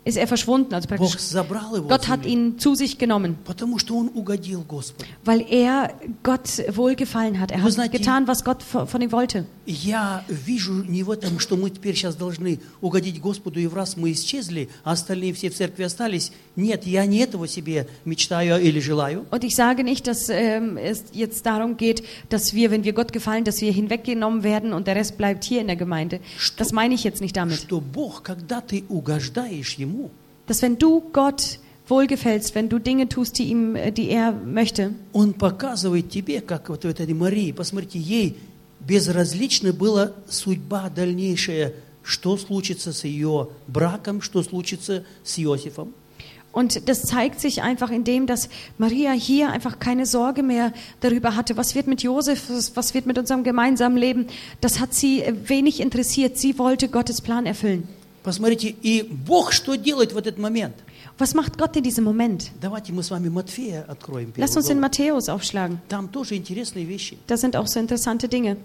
[SPEAKER 2] ist er verschwunden. Also
[SPEAKER 1] Бог
[SPEAKER 2] praktisch,
[SPEAKER 1] забрал его,
[SPEAKER 2] Gott
[SPEAKER 1] с
[SPEAKER 2] hat
[SPEAKER 1] земли,
[SPEAKER 2] ihn zu sich genommen,
[SPEAKER 1] потому что он угодил Господу.
[SPEAKER 2] weil er Gott wohlgefallen hat. Er
[SPEAKER 1] Вы
[SPEAKER 2] hat
[SPEAKER 1] знаете,
[SPEAKER 2] getan, was Gott von von ihm wollte.
[SPEAKER 1] Я вижу не в этом, что мы теперь сейчас должны угодить Господу, и в раз мы исчезли, а остальные все в церкви остались. Нет, я не этого себе мечтаю или желаю.
[SPEAKER 2] Und ich sage nicht, dass ähm, es jetzt darum geht, dass wir, wenn wir Gott gefallen, dass wir hinweggenommen werden und der Rest bleibt hier in der Gemeinde. Das meine ich jetzt nicht damit.
[SPEAKER 1] Что Бог, когда ты угождаешь Ему,
[SPEAKER 2] Dass wenn du Gott wohlgefällst, wenn du Dinge tust, die ihm, äh, die er möchte,
[SPEAKER 1] Он показывает тебе, как вот в этой Марии, посмотрите, ей безразлична была судьба дальнейшая, что случится с ее браком, что случится с Иосифом.
[SPEAKER 2] und das zeigt sich einfach in dem, dass Maria hier einfach keine Sorge mehr darüber hatte, was wird mit Josef, was, was wird mit unserem gemeinsamen Leben. Das hat sie äh, wenig interessiert. Sie wollte Gottes Plan erfüllen.
[SPEAKER 1] Посмотрите, и Бог что делает в этот момент?
[SPEAKER 2] Was macht Gott in diesem Moment?
[SPEAKER 1] Давайте мы с вами Матфея откроем.
[SPEAKER 2] Lass uns in Matthäus aufschlagen.
[SPEAKER 1] Там тоже интересные вещи.
[SPEAKER 2] Da sind auch so interessante Dinge.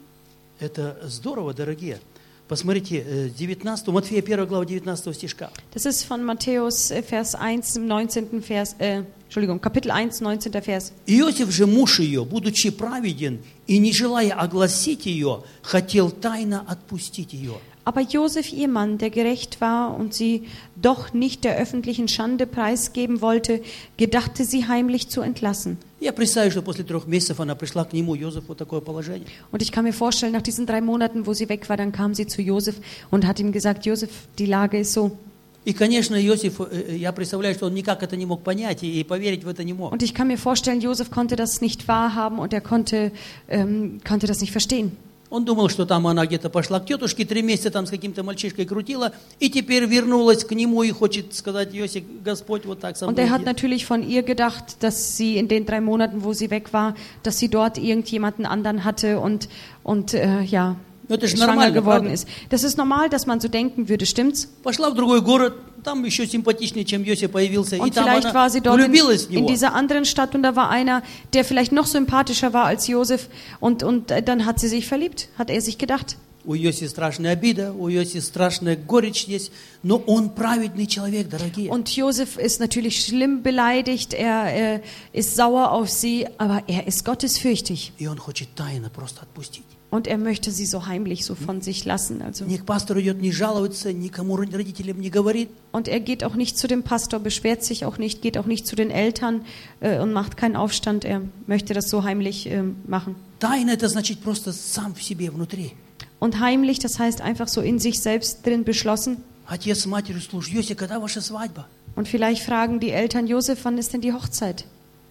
[SPEAKER 1] Это здорово, дорогие. Посмотрите, э, девятнадцатого, Матфея первая глава девятнадцатого стишка.
[SPEAKER 2] Das ist von Matthäus äh, Vers eins, im neunzehnten Vers, äh, Entschuldigung, Kapitel eins, neunzehnter Vers.
[SPEAKER 1] Иосиф же, муж ее, будучи праведен и не желая огласить ее, хотел тайно отпустить ее.
[SPEAKER 2] Aber Josef, ihr Mann, der gerecht war und sie doch nicht der öffentlichen Schande preisgeben wollte, gedachte sie heimlich zu entlassen.
[SPEAKER 1] Я представляю, что после трех месяцев она пришла к нему, Иосиф, вот такое положение.
[SPEAKER 2] Und ich kann mir vorstellen, nach diesen drei Monaten, wo sie weg war, dann kam sie zu Josef und hat ihm gesagt, Josef, die Lage ist so.
[SPEAKER 1] И, конечно, Иосиф, э, я представляю, что он никак это не мог понять и, и поверить в это не мог.
[SPEAKER 2] Und ich kann mir vorstellen, Josef konnte das nicht wahrhaben und er konnte, ähm, konnte das nicht verstehen.
[SPEAKER 1] Он думал, что там она где-то пошла к тетушке, три месяца там с каким-то мальчишкой крутила, и теперь вернулась к нему и хочет сказать, Иосиф, Господь вот так со
[SPEAKER 2] Und
[SPEAKER 1] мной
[SPEAKER 2] er hat
[SPEAKER 1] делает.
[SPEAKER 2] natürlich von ihr gedacht, dass sie in den drei Monaten, wo sie weg war, dass sie dort irgendjemanden anderen hatte und, und äh, ja,
[SPEAKER 1] Ну, это же
[SPEAKER 2] schwanger
[SPEAKER 1] нормально,
[SPEAKER 2] geworden
[SPEAKER 1] правда?
[SPEAKER 2] ist. Das ist normal, dass man so denken würde, stimmt's?
[SPEAKER 1] Пошла в другой город, там еще симпатичнее, чем Иосиф появился, и
[SPEAKER 2] Und
[SPEAKER 1] там
[SPEAKER 2] vielleicht war
[SPEAKER 1] она
[SPEAKER 2] sie dort in,
[SPEAKER 1] влюбилась в
[SPEAKER 2] in
[SPEAKER 1] него.
[SPEAKER 2] dieser anderen Stadt und da war einer, der vielleicht noch sympathischer war als Josef und, und äh, dann hat sie sich verliebt, hat er sich gedacht.
[SPEAKER 1] У Иосифа страшная обида, у Иосифа страшная горечь есть, но он праведный человек, дорогие.
[SPEAKER 2] Und Josef ist natürlich schlimm beleidigt, er äh, ist sauer auf sie, aber er ist gottesfürchtig.
[SPEAKER 1] И он хочет тайно просто отпустить.
[SPEAKER 2] Und er möchte sie so heimlich so von sich lassen. Also.
[SPEAKER 1] Ни к пастору идет, не жалуется, никому родителям не говорит.
[SPEAKER 2] Und er geht auch nicht zu dem Pastor, beschwert sich auch nicht, geht auch nicht zu den Eltern äh, und macht keinen Aufstand. Er möchte das so heimlich äh, machen.
[SPEAKER 1] Тайна это значит просто сам в себе внутри.
[SPEAKER 2] Und heimlich, das heißt einfach so in sich selbst drin beschlossen.
[SPEAKER 1] Отец с матерью слушают, Йосиф, когда ваша свадьба?
[SPEAKER 2] Und vielleicht fragen die Eltern, Josef, wann ist denn die Hochzeit?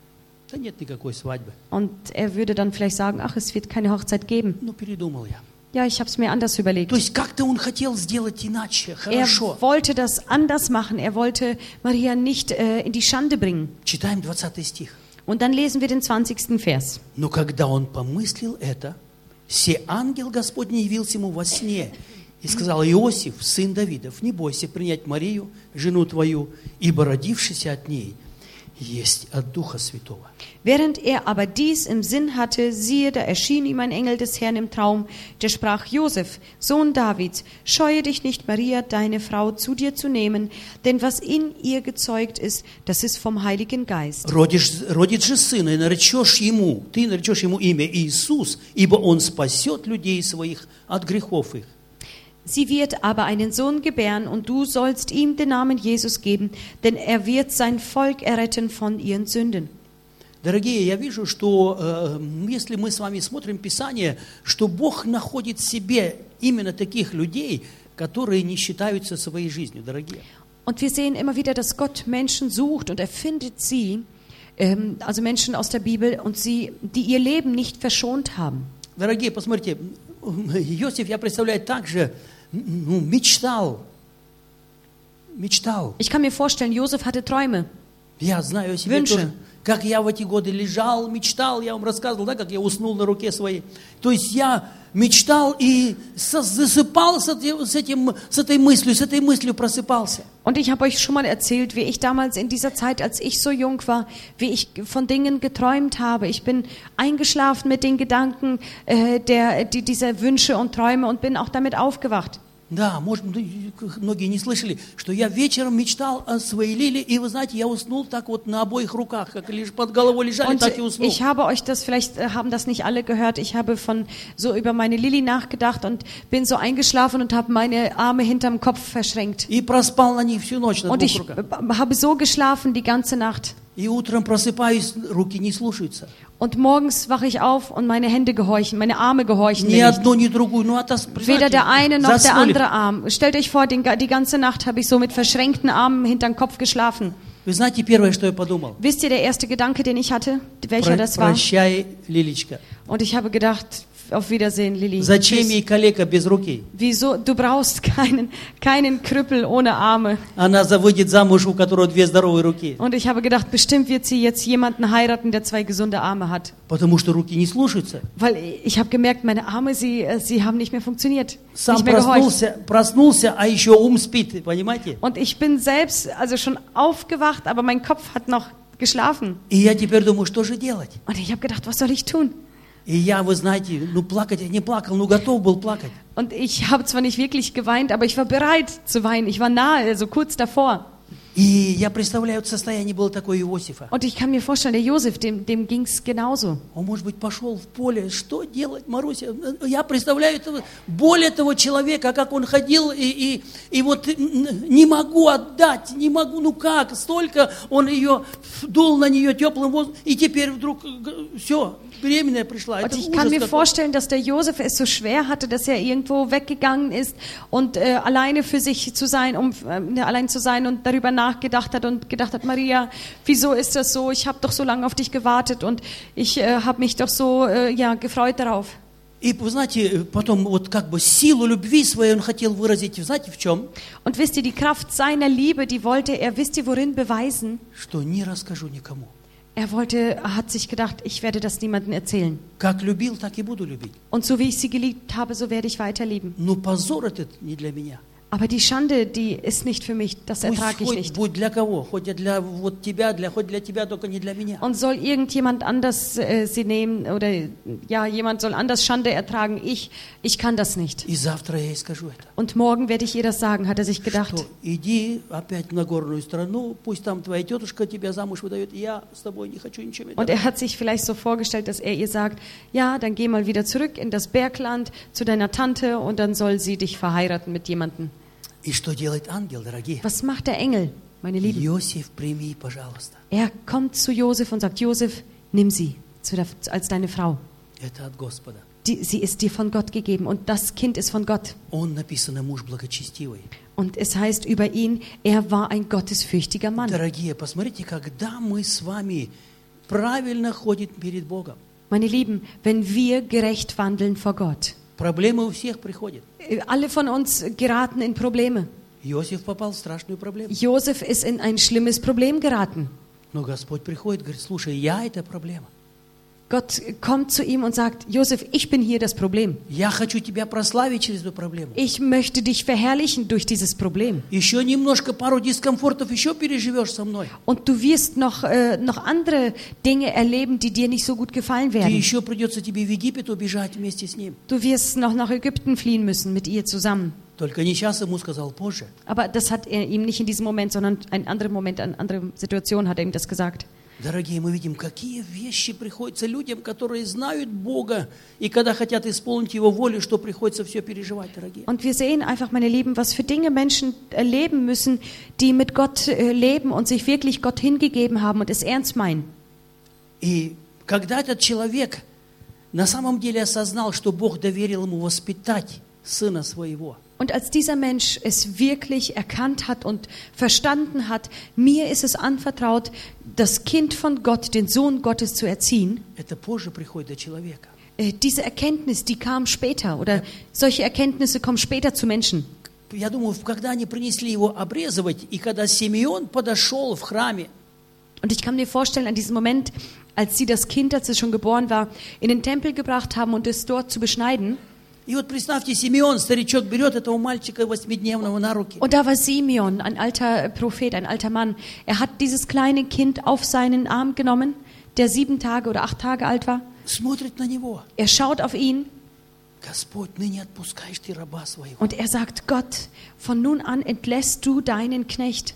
[SPEAKER 1] Да нет никакой свадьбы.
[SPEAKER 2] Und er würde dann vielleicht sagen, ach, es wird keine Hochzeit geben.
[SPEAKER 1] Ну, передумал я.
[SPEAKER 2] Ja, ich habe es mir anders überlegt.
[SPEAKER 1] То есть как-то он хотел сделать иначе,
[SPEAKER 2] Er
[SPEAKER 1] хорошо.
[SPEAKER 2] wollte das anders machen. Er wollte Maria nicht äh, in die Schande bringen.
[SPEAKER 1] Читаем двадцатый стих.
[SPEAKER 2] Und dann lesen wir den zwanzigsten Vers.
[SPEAKER 1] Но когда он помыслил это, се ангел Господний явился ему во сне и сказал: Иосиф, сын Давидов, не бойся принять Марию, жену твою, ибо родившийся от ней есть от Духа Святого.
[SPEAKER 2] Während er aber dies im Sinn hatte, siehe, da erschien ihm ein Engel des Herrn im Traum, der sprach: Josef, Sohn Davids, scheue dich nicht, Maria, deine Frau, zu dir zu nehmen, denn was in ihr gezeugt ist, das ist vom Heiligen Geist.
[SPEAKER 1] Родишь, родит же сына, и наречешь ему, ты наречешь ему имя Иисус, ибо он спасет людей своих от грехов их.
[SPEAKER 2] Sie wird aber einen Sohn gebären, und du sollst ihm den Namen Jesus geben, denn er wird sein Volk erretten von ihren Sünden.
[SPEAKER 1] Дорогие, я вижу, что э, если мы с вами смотрим Писание, что Бог находит в себе именно таких людей, которые не считаются своей жизнью, дорогие.
[SPEAKER 2] Und wir sehen immer wieder, dass Gott Menschen sucht und er findet sie, ähm, also Menschen aus der Bibel, und sie, die ihr Leben nicht verschont haben.
[SPEAKER 1] Дорогие, посмотрите, Иосиф, я представляю, также ну, мечтал, мечтал.
[SPEAKER 2] Ich kann mir vorstellen, Josef hatte Träume.
[SPEAKER 1] Я знаю о себе
[SPEAKER 2] Wünsche.
[SPEAKER 1] тоже, как я в эти годы лежал, мечтал, я вам рассказывал, да, как я уснул на руке своей. То есть я мечтал и со- засыпал с, эти- с, этим, с этой мыслью, с этой мыслью просыпался.
[SPEAKER 2] Und ich habe euch schon mal erzählt, wie ich damals in dieser Zeit, als ich so jung war, wie ich von Dingen geträumt habe. Ich bin eingeschlafen mit den Gedanken äh, der, die, dieser Wünsche und Träume und bin auch damit aufgewacht.
[SPEAKER 1] Да, может, многие не слышали, что я вечером мечтал о своей Лиле, и вы знаете, я уснул так вот на обоих руках, как лишь под головой лежали,
[SPEAKER 2] Und
[SPEAKER 1] так и уснул.
[SPEAKER 2] ich habe euch das, vielleicht äh, haben das nicht alle gehört, ich habe von so über meine Lilly nachgedacht und bin so eingeschlafen und habe meine Arme hinterm Kopf verschränkt.
[SPEAKER 1] И проспал на них всю ночь на
[SPEAKER 2] Und
[SPEAKER 1] двух
[SPEAKER 2] ich
[SPEAKER 1] руках.
[SPEAKER 2] äh, habe so geschlafen die ganze Nacht.
[SPEAKER 1] И утром просыпаюсь, руки не слушаются.
[SPEAKER 2] Und morgens wache ich auf und meine Hände gehorchen, meine Arme gehorchen
[SPEAKER 1] Ни
[SPEAKER 2] mir nicht.
[SPEAKER 1] одну, ни другую. Ну, а то,
[SPEAKER 2] Weder der eine noch der
[SPEAKER 1] заснули.
[SPEAKER 2] andere Arm. Stellt euch vor, den, die ganze Nacht habe ich so mit verschränkten Armen hinterm Kopf geschlafen.
[SPEAKER 1] Вы знаете, первое, что я подумал?
[SPEAKER 2] Wisst ihr, der erste Gedanke, den ich hatte, welcher
[SPEAKER 1] Про-
[SPEAKER 2] das war?
[SPEAKER 1] Прощай, Лилечка.
[SPEAKER 2] Und ich habe gedacht, auf Wiedersehen, Lilly.
[SPEAKER 1] Зачем ей калека без руки?
[SPEAKER 2] Wieso? Du brauchst keinen, keinen Krüppel ohne Arme.
[SPEAKER 1] Она выйдет замуж, у которого две здоровые руки.
[SPEAKER 2] Und ich habe gedacht, bestimmt wird sie jetzt jemanden heiraten, der zwei gesunde Arme hat.
[SPEAKER 1] Потому что руки не слушаются.
[SPEAKER 2] Weil ich habe gemerkt, meine Arme, sie, äh, sie haben nicht mehr funktioniert.
[SPEAKER 1] Сам
[SPEAKER 2] Nicht mehr gehorcht.
[SPEAKER 1] проснулся, проснулся, а еще ум спит, понимаете?
[SPEAKER 2] Und ich bin selbst also schon aufgewacht, aber mein Kopf hat noch geschlafen.
[SPEAKER 1] И я теперь думаю, что же делать?
[SPEAKER 2] Und ich habe gedacht, was soll ich tun?
[SPEAKER 1] И я, вы знаете, ну плакать я не плакал, ну готов был плакать.
[SPEAKER 2] Und ich habe zwar nicht wirklich geweint, aber ich war bereit zu weinen. Ich war nahe, also kurz davor.
[SPEAKER 1] И я представляю, состояние было такое Иосифа.
[SPEAKER 2] Und ich kann mir vorstellen, der Josef, dem, dem ging es genauso.
[SPEAKER 1] Он, может быть, пошел в поле. Что делать, Маруся? Я представляю этого, боль этого человека, как он ходил, и, и, и вот не могу отдать, не могу, ну как? Stолько он ее, дул на нее теплым воздухом, и теперь вдруг все, беременная пришла.
[SPEAKER 2] Und
[SPEAKER 1] Это
[SPEAKER 2] ich kann
[SPEAKER 1] ужас
[SPEAKER 2] mir
[SPEAKER 1] какой.
[SPEAKER 2] vorstellen, dass der Josef es so schwer hatte, dass er irgendwo weggegangen ist und äh, alleine für sich zu sein, um äh, allein zu sein und darüber nachgedacht hat und gedacht hat, Maria, wieso ist das so? Ich habe doch so lange auf dich gewartet und ich äh, habe mich doch so äh, ja, gefreut darauf.
[SPEAKER 1] И, вы знаете, потом вот как бы силу любви своей он хотел выразить, знаете, в чем?
[SPEAKER 2] Und wisst ihr, die Kraft seiner Liebe, die wollte er, wisst ihr, worin beweisen?
[SPEAKER 1] Что не расскажу никому.
[SPEAKER 2] Er wollte, er hat sich gedacht, ich werde das niemandem erzählen.
[SPEAKER 1] Как любил, так и буду любить.
[SPEAKER 2] Und so wie ich sie geliebt habe, so werde ich weiter lieben.
[SPEAKER 1] Но позор этот не для меня.
[SPEAKER 2] Aber die Schande, die ist nicht für mich, das
[SPEAKER 1] Пусть
[SPEAKER 2] ertrage ich
[SPEAKER 1] хоть
[SPEAKER 2] nicht.
[SPEAKER 1] будет для кого, хоть для вот тебя, для, хоть для тебя, только не для меня.
[SPEAKER 2] Und soll irgendjemand anders äh, sie nehmen oder ja, jemand soll anders Schande ertragen. Ich, ich kann das nicht.
[SPEAKER 1] И завтра я ей скажу это.
[SPEAKER 2] Und morgen werde ich ihr das sagen, hat er sich gedacht.
[SPEAKER 1] Что иди опять в Нагорную страну, пусть там твоя тетушка тебя замуж выдает, я с тобой не хочу ничего иметь.
[SPEAKER 2] Und er hat sich vielleicht so vorgestellt, dass er ihr sagt, ja, dann geh mal wieder zurück in das Bergland zu deiner Tante und dann soll sie dich verheiraten mit jemandem.
[SPEAKER 1] И что делает ангел, дорогие?
[SPEAKER 2] Was macht der Engel, meine Lieben?
[SPEAKER 1] Иосиф, прими, пожалуйста.
[SPEAKER 2] Er kommt zu Josef und sagt, Josef, nimm sie zu der, als deine Frau.
[SPEAKER 1] Это от Господа.
[SPEAKER 2] Die, sie ist dir von Gott gegeben und das Kind ist von Gott.
[SPEAKER 1] Он, написано, муж благочестивый.
[SPEAKER 2] Und es heißt über ihn, er war ein gottesfürchtiger Mann.
[SPEAKER 1] Дорогие, посмотрите, когда мы с вами правильно ходим перед Богом.
[SPEAKER 2] Meine Lieben, wenn wir gerecht wandeln vor Gott,
[SPEAKER 1] Проблемы у всех приходят.
[SPEAKER 2] alle von uns geraten in Probleme.
[SPEAKER 1] Иосиф попал в страшную проблему.
[SPEAKER 2] Josef ist in ein schlimmes Problem geraten.
[SPEAKER 1] Но Господь приходит, говорит, слушай, я эта проблема.
[SPEAKER 2] Gott kommt zu ihm und sagt, Josef, ich bin hier das Problem.
[SPEAKER 1] Я хочу тебя прославить через эту проблему.
[SPEAKER 2] Ich möchte dich verherrlichen durch dieses Problem.
[SPEAKER 1] Еще немножко, пару дискомфортов еще переживешь со мной.
[SPEAKER 2] Und du wirst noch, äh, noch andere Dinge erleben, die dir nicht so gut gefallen
[SPEAKER 1] Ты
[SPEAKER 2] werden.
[SPEAKER 1] еще придется тебе в Египет убежать вместе с ним.
[SPEAKER 2] Du wirst noch nach Ägypten fliehen müssen mit ihr zusammen.
[SPEAKER 1] Только не сейчас, ему сказал позже.
[SPEAKER 2] Aber das hat er ihm nicht in diesem Moment, sondern ein anderer Moment, eine andere Situation hat er ihm das gesagt.
[SPEAKER 1] Дорогие, мы видим, какие вещи приходится людям, которые знают Бога, и когда хотят исполнить Его волю, что приходится все переживать, дорогие.
[SPEAKER 2] Und wir sehen einfach, meine Lieben, was für Dinge Menschen erleben müssen, die mit Gott äh, leben und sich wirklich Gott hingegeben haben und es ernst meinen.
[SPEAKER 1] И когда этот человек на самом деле осознал, что Бог доверил ему воспитать сына своего,
[SPEAKER 2] Und als dieser Mensch es wirklich erkannt hat und verstanden hat, mir ist es anvertraut, das Kind von Gott, den Sohn Gottes zu erziehen,
[SPEAKER 1] это позже приходит до человека.
[SPEAKER 2] äh, diese Erkenntnis, die kam später oder solche Erkenntnisse kommen später zu Menschen.
[SPEAKER 1] Я думаю, когда они принесли его обрезывать, и когда Симеон подошел в храме,
[SPEAKER 2] Und ich kann mir vorstellen, an diesem Moment, als sie das Kind, als es schon geboren war, in den Tempel gebracht haben und es dort zu beschneiden.
[SPEAKER 1] и вот представьте, Симеон, старичок, берет этого мальчика восьмидневного на руки.
[SPEAKER 2] Und da war Simeon, ein alter Prophet, ein alter Mann. Er hat dieses kleine Kind auf seinen Arm genommen, der sieben Tage oder acht Tage alt war.
[SPEAKER 1] Смотрит на него.
[SPEAKER 2] Er schaut auf ihn
[SPEAKER 1] Господь, ныне отпускаешь ты раба своего.
[SPEAKER 2] Und er sagt, Gott, von nun an entlässt du deinen Knecht.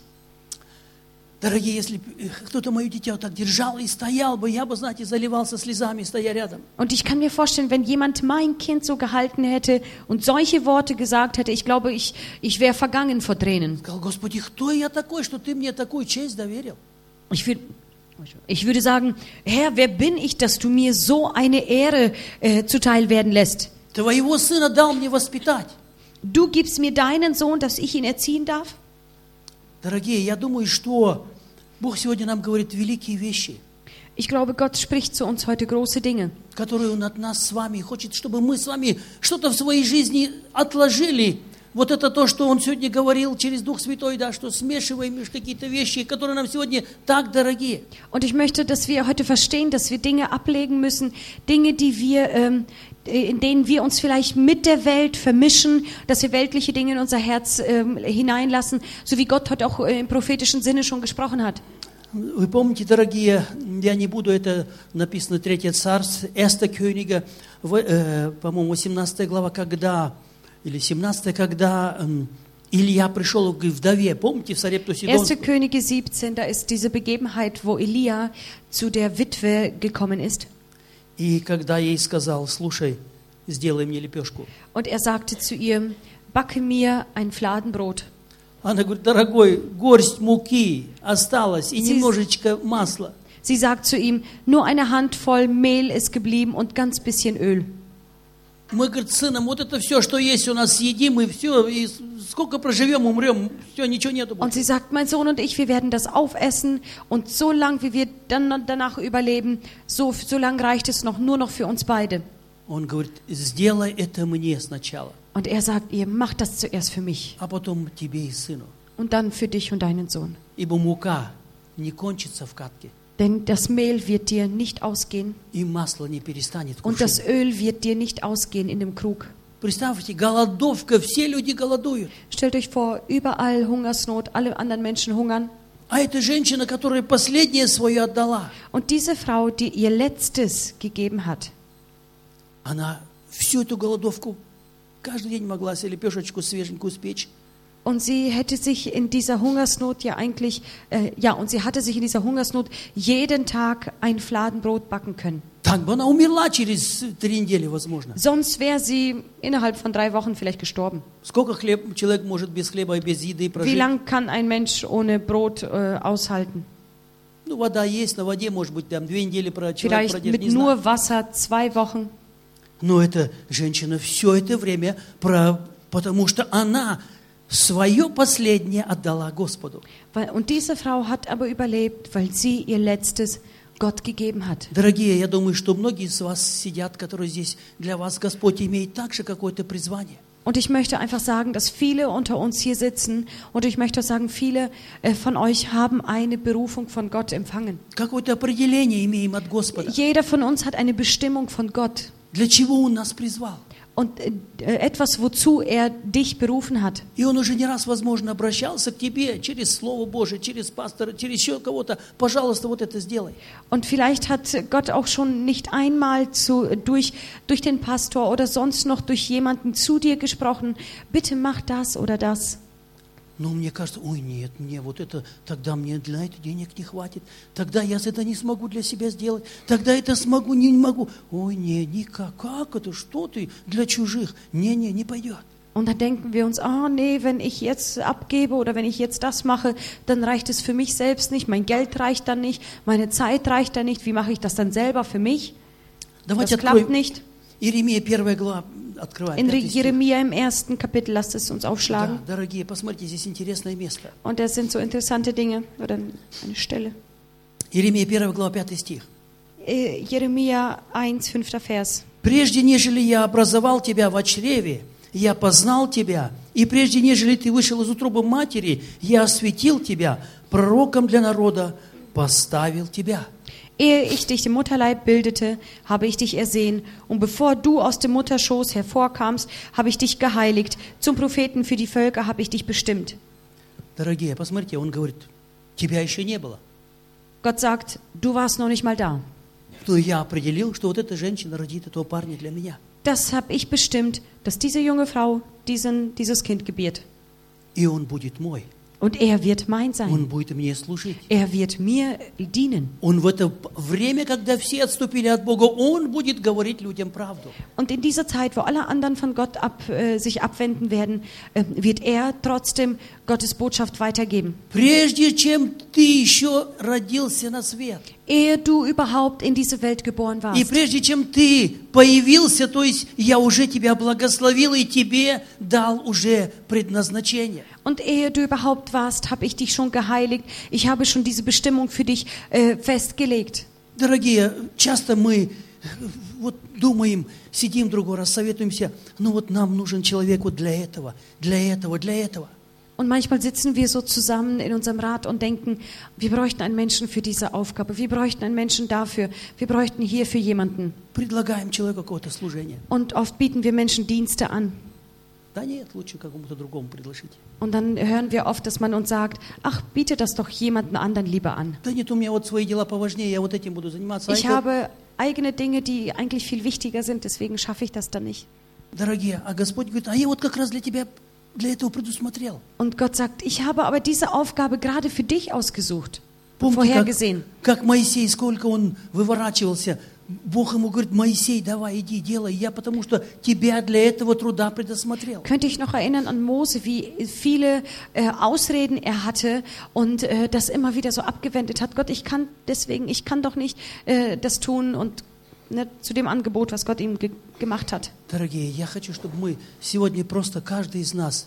[SPEAKER 1] Дорогие, если бы кто-то мое дитя вот так держал и стоял бы, я бы, знаете, заливался слезами, стоя рядом.
[SPEAKER 2] Und ich kann mir vorstellen, wenn jemand mein Kind so gehalten hätte und solche Worte gesagt hätte, ich glaube, ich, ich wäre vergangen vor Tränen.
[SPEAKER 1] Сказал, Господи, кто я такой, что ты мне такую честь доверил?
[SPEAKER 2] Ich würde, ich würde sagen, Herr, wer bin ich, dass du mir so eine Ehre äh, zuteil werden lässt?
[SPEAKER 1] Твоего сына дал мне воспитать.
[SPEAKER 2] Du gibst mir deinen Sohn, dass ich ihn erziehen darf?
[SPEAKER 1] Дорогие, я думаю, что Бог сегодня нам говорит великие вещи,
[SPEAKER 2] Ich glaube, Gott spricht zu uns heute große Dinge,
[SPEAKER 1] которые Он от нас с вами хочет, чтобы мы с вами что-то в своей жизни отложили. Вот это то, что Он сегодня говорил через Дух Святой, да, что смешиваем какие-то вещи, которые нам сегодня так дорогие.
[SPEAKER 2] Und ich möchte, dass wir heute verstehen, dass wir Dinge ablegen müssen, Dinge, die wir, ähm, in denen wir uns vielleicht mit der Welt vermischen, dass wir weltliche Dinge in unser Herz ähm, hineinlassen, so wie Gott heute auch äh, im prophetischen Sinne schon gesprochen hat.
[SPEAKER 1] Вы помните, дорогие, я не буду, это написано Третье Царство, Эста Кёнига, в, э, по-моему, восемнадцатая глава, когда, или семнадцатая, когда э, Илья пришел к вдове, помните, в Сарепту Сидонскую?
[SPEAKER 2] Erste Könige siebzehn, da ist diese Begebenheit, wo Elia zu der Witwe gekommen ist.
[SPEAKER 1] И когда ей сказал, слушай, сделай мне лепешку.
[SPEAKER 2] Und er sagte zu ihr, backe mir ein Fladenbrot.
[SPEAKER 1] Она говорит, дорогой, горсть муки осталась и
[SPEAKER 2] Sie-
[SPEAKER 1] немножечко масла.
[SPEAKER 2] Sie sagt zu ihm, nur eine Handvoll Mehl ist geblieben und ganz bisschen Öl.
[SPEAKER 1] Мы, говорит, с сыном, вот это все, что есть у нас, съедим, и все, и сколько проживем, умрем, все, ничего нету.
[SPEAKER 2] Und sie sagt, mein Sohn und ich, wir werden das aufessen und so lang, wie wir dann danach überleben, so, so lang reicht es noch, nur noch für uns beide.
[SPEAKER 1] Он говорит, сделай это мне сначала,
[SPEAKER 2] Und er sagt ihr, mach das zuerst für mich
[SPEAKER 1] а потом тебе и сыну.
[SPEAKER 2] und dann für dich und deinen Sohn.
[SPEAKER 1] Ибо мука не кончится в катке,
[SPEAKER 2] Denn das Mehl wird dir nicht ausgehen
[SPEAKER 1] и масло не перестанет
[SPEAKER 2] und das
[SPEAKER 1] кушать.
[SPEAKER 2] Öl wird dir nicht ausgehen in dem Krug.
[SPEAKER 1] Представьте, голодовка, все люди голодуют.
[SPEAKER 2] Stellt euch vor, überall Hungersnot, alle anderen Menschen hungern.
[SPEAKER 1] А эта женщина, которая последнее свое отдала,
[SPEAKER 2] Und diese Frau, die ihr Letztes gegeben hat,
[SPEAKER 1] она всю эту голодовку каждый день могла себе лепешечку свеженькую спечь.
[SPEAKER 2] und sie hätte sich in dieser Hungersnot ja eigentlich, äh, ja, und sie hatte sich in dieser Hungersnot jeden Tag ein Fladenbrot backen können.
[SPEAKER 1] Так бы она умерла через три недели, возможно.
[SPEAKER 2] Sonst wäre sie innerhalb von drei Wochen vielleicht gestorben.
[SPEAKER 1] Сколько хлеб, человек может без хлеба и без еды
[SPEAKER 2] Wie
[SPEAKER 1] прожить?
[SPEAKER 2] lang kann ein Mensch ohne Brot äh, aushalten?
[SPEAKER 1] Ну, вода есть, на воде, может быть, там две недели про человек
[SPEAKER 2] Vielleicht
[SPEAKER 1] продержит,
[SPEAKER 2] mit
[SPEAKER 1] не знаю.
[SPEAKER 2] nur Wasser zwei Wochen.
[SPEAKER 1] Но эта женщина все это время, про, потому что она свое последнее отдала Господу.
[SPEAKER 2] Weil, und diese Frau hat aber überlebt, weil sie ihr Letztes Gott gegeben hat.
[SPEAKER 1] Дорогие, я думаю, что многие из вас сидят, которые здесь, для вас Господь имеет также какое-то призвание.
[SPEAKER 2] Und ich möchte einfach sagen, dass viele unter uns hier sitzen und ich möchte sagen, viele äh, von euch haben eine Berufung von Gott empfangen.
[SPEAKER 1] Какое-то определение имеем от Господа.
[SPEAKER 2] Jeder von uns hat eine Bestimmung von Gott
[SPEAKER 1] Для чего Он нас призвал?
[SPEAKER 2] und äh, etwas, wozu er dich berufen hat.
[SPEAKER 1] И Он уже не раз, возможно, обращался к тебе через Слово Божие, через пастора, через еще кого-то. Пожалуйста, вот это сделай.
[SPEAKER 2] Und vielleicht hat Gott auch schon nicht einmal zu, durch, durch den Pastor oder sonst noch durch jemanden zu dir gesprochen, bitte mach das oder das.
[SPEAKER 1] Но мне кажется, ой, нет, мне вот это, тогда мне для этого денег не хватит, тогда я это не смогу для себя сделать, тогда это смогу, не, не могу. Ой, не, никак, как это, что ты для чужих? Не, не, не пойдет.
[SPEAKER 2] Und dann denken wir uns, ah nee, wenn ich jetzt abgebe oder wenn ich jetzt das mache, dann reicht es für mich selbst nicht, mein Geld reicht dann nicht, meine Zeit reicht dann nicht, wie mache ich das dann selber für mich?
[SPEAKER 1] Давайте
[SPEAKER 2] Das klappt
[SPEAKER 1] откроем
[SPEAKER 2] nicht.
[SPEAKER 1] Иеремия, первая глава, открываем.
[SPEAKER 2] In
[SPEAKER 1] пятый стих.
[SPEAKER 2] Jeremia im ersten Kapitel, lasst es uns aufschlagen.
[SPEAKER 1] Да, дорогие, посмотрите, здесь интересное место.
[SPEAKER 2] Und das sind so interessante Dinge oder eine Stelle.
[SPEAKER 1] Иеремия, первая глава, пятый стих.
[SPEAKER 2] Äh, Jeremia eins, fünfter Vers.
[SPEAKER 1] «Прежде, нежели я образовал тебя в чреве, я познал тебя, и прежде, нежели ты вышел из утробы матери, я осветил тебя, пророком для народа поставил тебя».
[SPEAKER 2] Ehe ich dich im Mutterleib bildete, habe ich dich ersehen. Und bevor du aus dem Mutterschoß hervorkamst, habe ich dich geheiligt. Zum Propheten für die Völker habe ich dich bestimmt.
[SPEAKER 1] Дорогие, посмотрите, он говорит, тебя еще не было.
[SPEAKER 2] Gott sagt, du warst noch nicht mal da.
[SPEAKER 1] то я определил, что вот эта женщина родит этого парня для меня.
[SPEAKER 2] Das habe ich bestimmt, dass diese junge Frau diesen, dieses Kind gebiert.
[SPEAKER 1] И он будет мой.
[SPEAKER 2] Und er wird mein sein.
[SPEAKER 1] Он будет мне служить.
[SPEAKER 2] Er wird mir dienen.
[SPEAKER 1] Он в это время, когда все отступили от Бога, он будет говорить людям правду.
[SPEAKER 2] Und in dieser Zeit, wo alle anderen von Gott ab, äh, sich abwenden werden, äh, wird er trotzdem Gottes Botschaft weitergeben.
[SPEAKER 1] Прежде чем ты еще родился на свет,
[SPEAKER 2] Ehe du überhaupt in diese Welt geboren
[SPEAKER 1] и
[SPEAKER 2] warst.
[SPEAKER 1] прежде чем ты появился, то есть я уже тебя благословил и тебе дал уже предназначение.
[SPEAKER 2] Und ehe du überhaupt warst, habe ich dich schon geheiligt. Ich habe schon diese Bestimmung für dich äh, festgelegt.
[SPEAKER 1] Дорогие, часто мы вот думаем, сидим другой раз, советуемся, ну вот нам нужен человек вот для этого, для этого, для этого.
[SPEAKER 2] Und manchmal sitzen wir so zusammen in unserem Rat und denken, wir bräuchten einen Menschen für diese Aufgabe, wir bräuchten einen Menschen dafür, wir bräuchten hierfür jemanden.
[SPEAKER 1] Предлагаем человеку какое-то служение.
[SPEAKER 2] Und oft bieten wir Menschen Dienste an.
[SPEAKER 1] Да нет, лучше какому-то другому предложите.
[SPEAKER 2] Und dann hören wir oft, dass man uns sagt, ach, biete das doch jemanden anderen lieber an.
[SPEAKER 1] Да нет, у меня вот свои дела поважнее, я вот этим буду заниматься. А
[SPEAKER 2] Ich
[SPEAKER 1] это-
[SPEAKER 2] habe eigene Dinge, die eigentlich viel wichtiger sind, deswegen schaffe ich das dann nicht.
[SPEAKER 1] Дорогие, а Господь говорит, а я вот как раз для тебя, для этого предусмотрел.
[SPEAKER 2] Und Gott sagt, ich habe aber diese Aufgabe gerade für dich ausgesucht und
[SPEAKER 1] Помните, как,
[SPEAKER 2] vorhergesehen.
[SPEAKER 1] как Моисей, сколько он выворачивался. Бог ему говорит, Моисей, давай, иди, делай. Я потому что тебя для этого труда предусмотрел.
[SPEAKER 2] Könnte ich noch erinnern an Mose, wie viele äh, Ausreden er hatte und äh, das immer wieder so abgewendet hat. Gott, ich kann deswegen, ich kann doch nicht äh, das tun und ne, zu dem Angebot, was Gott ihm ge gemacht hat.
[SPEAKER 1] Дорогие, я хочу, чтобы мы сегодня просто, каждый из нас,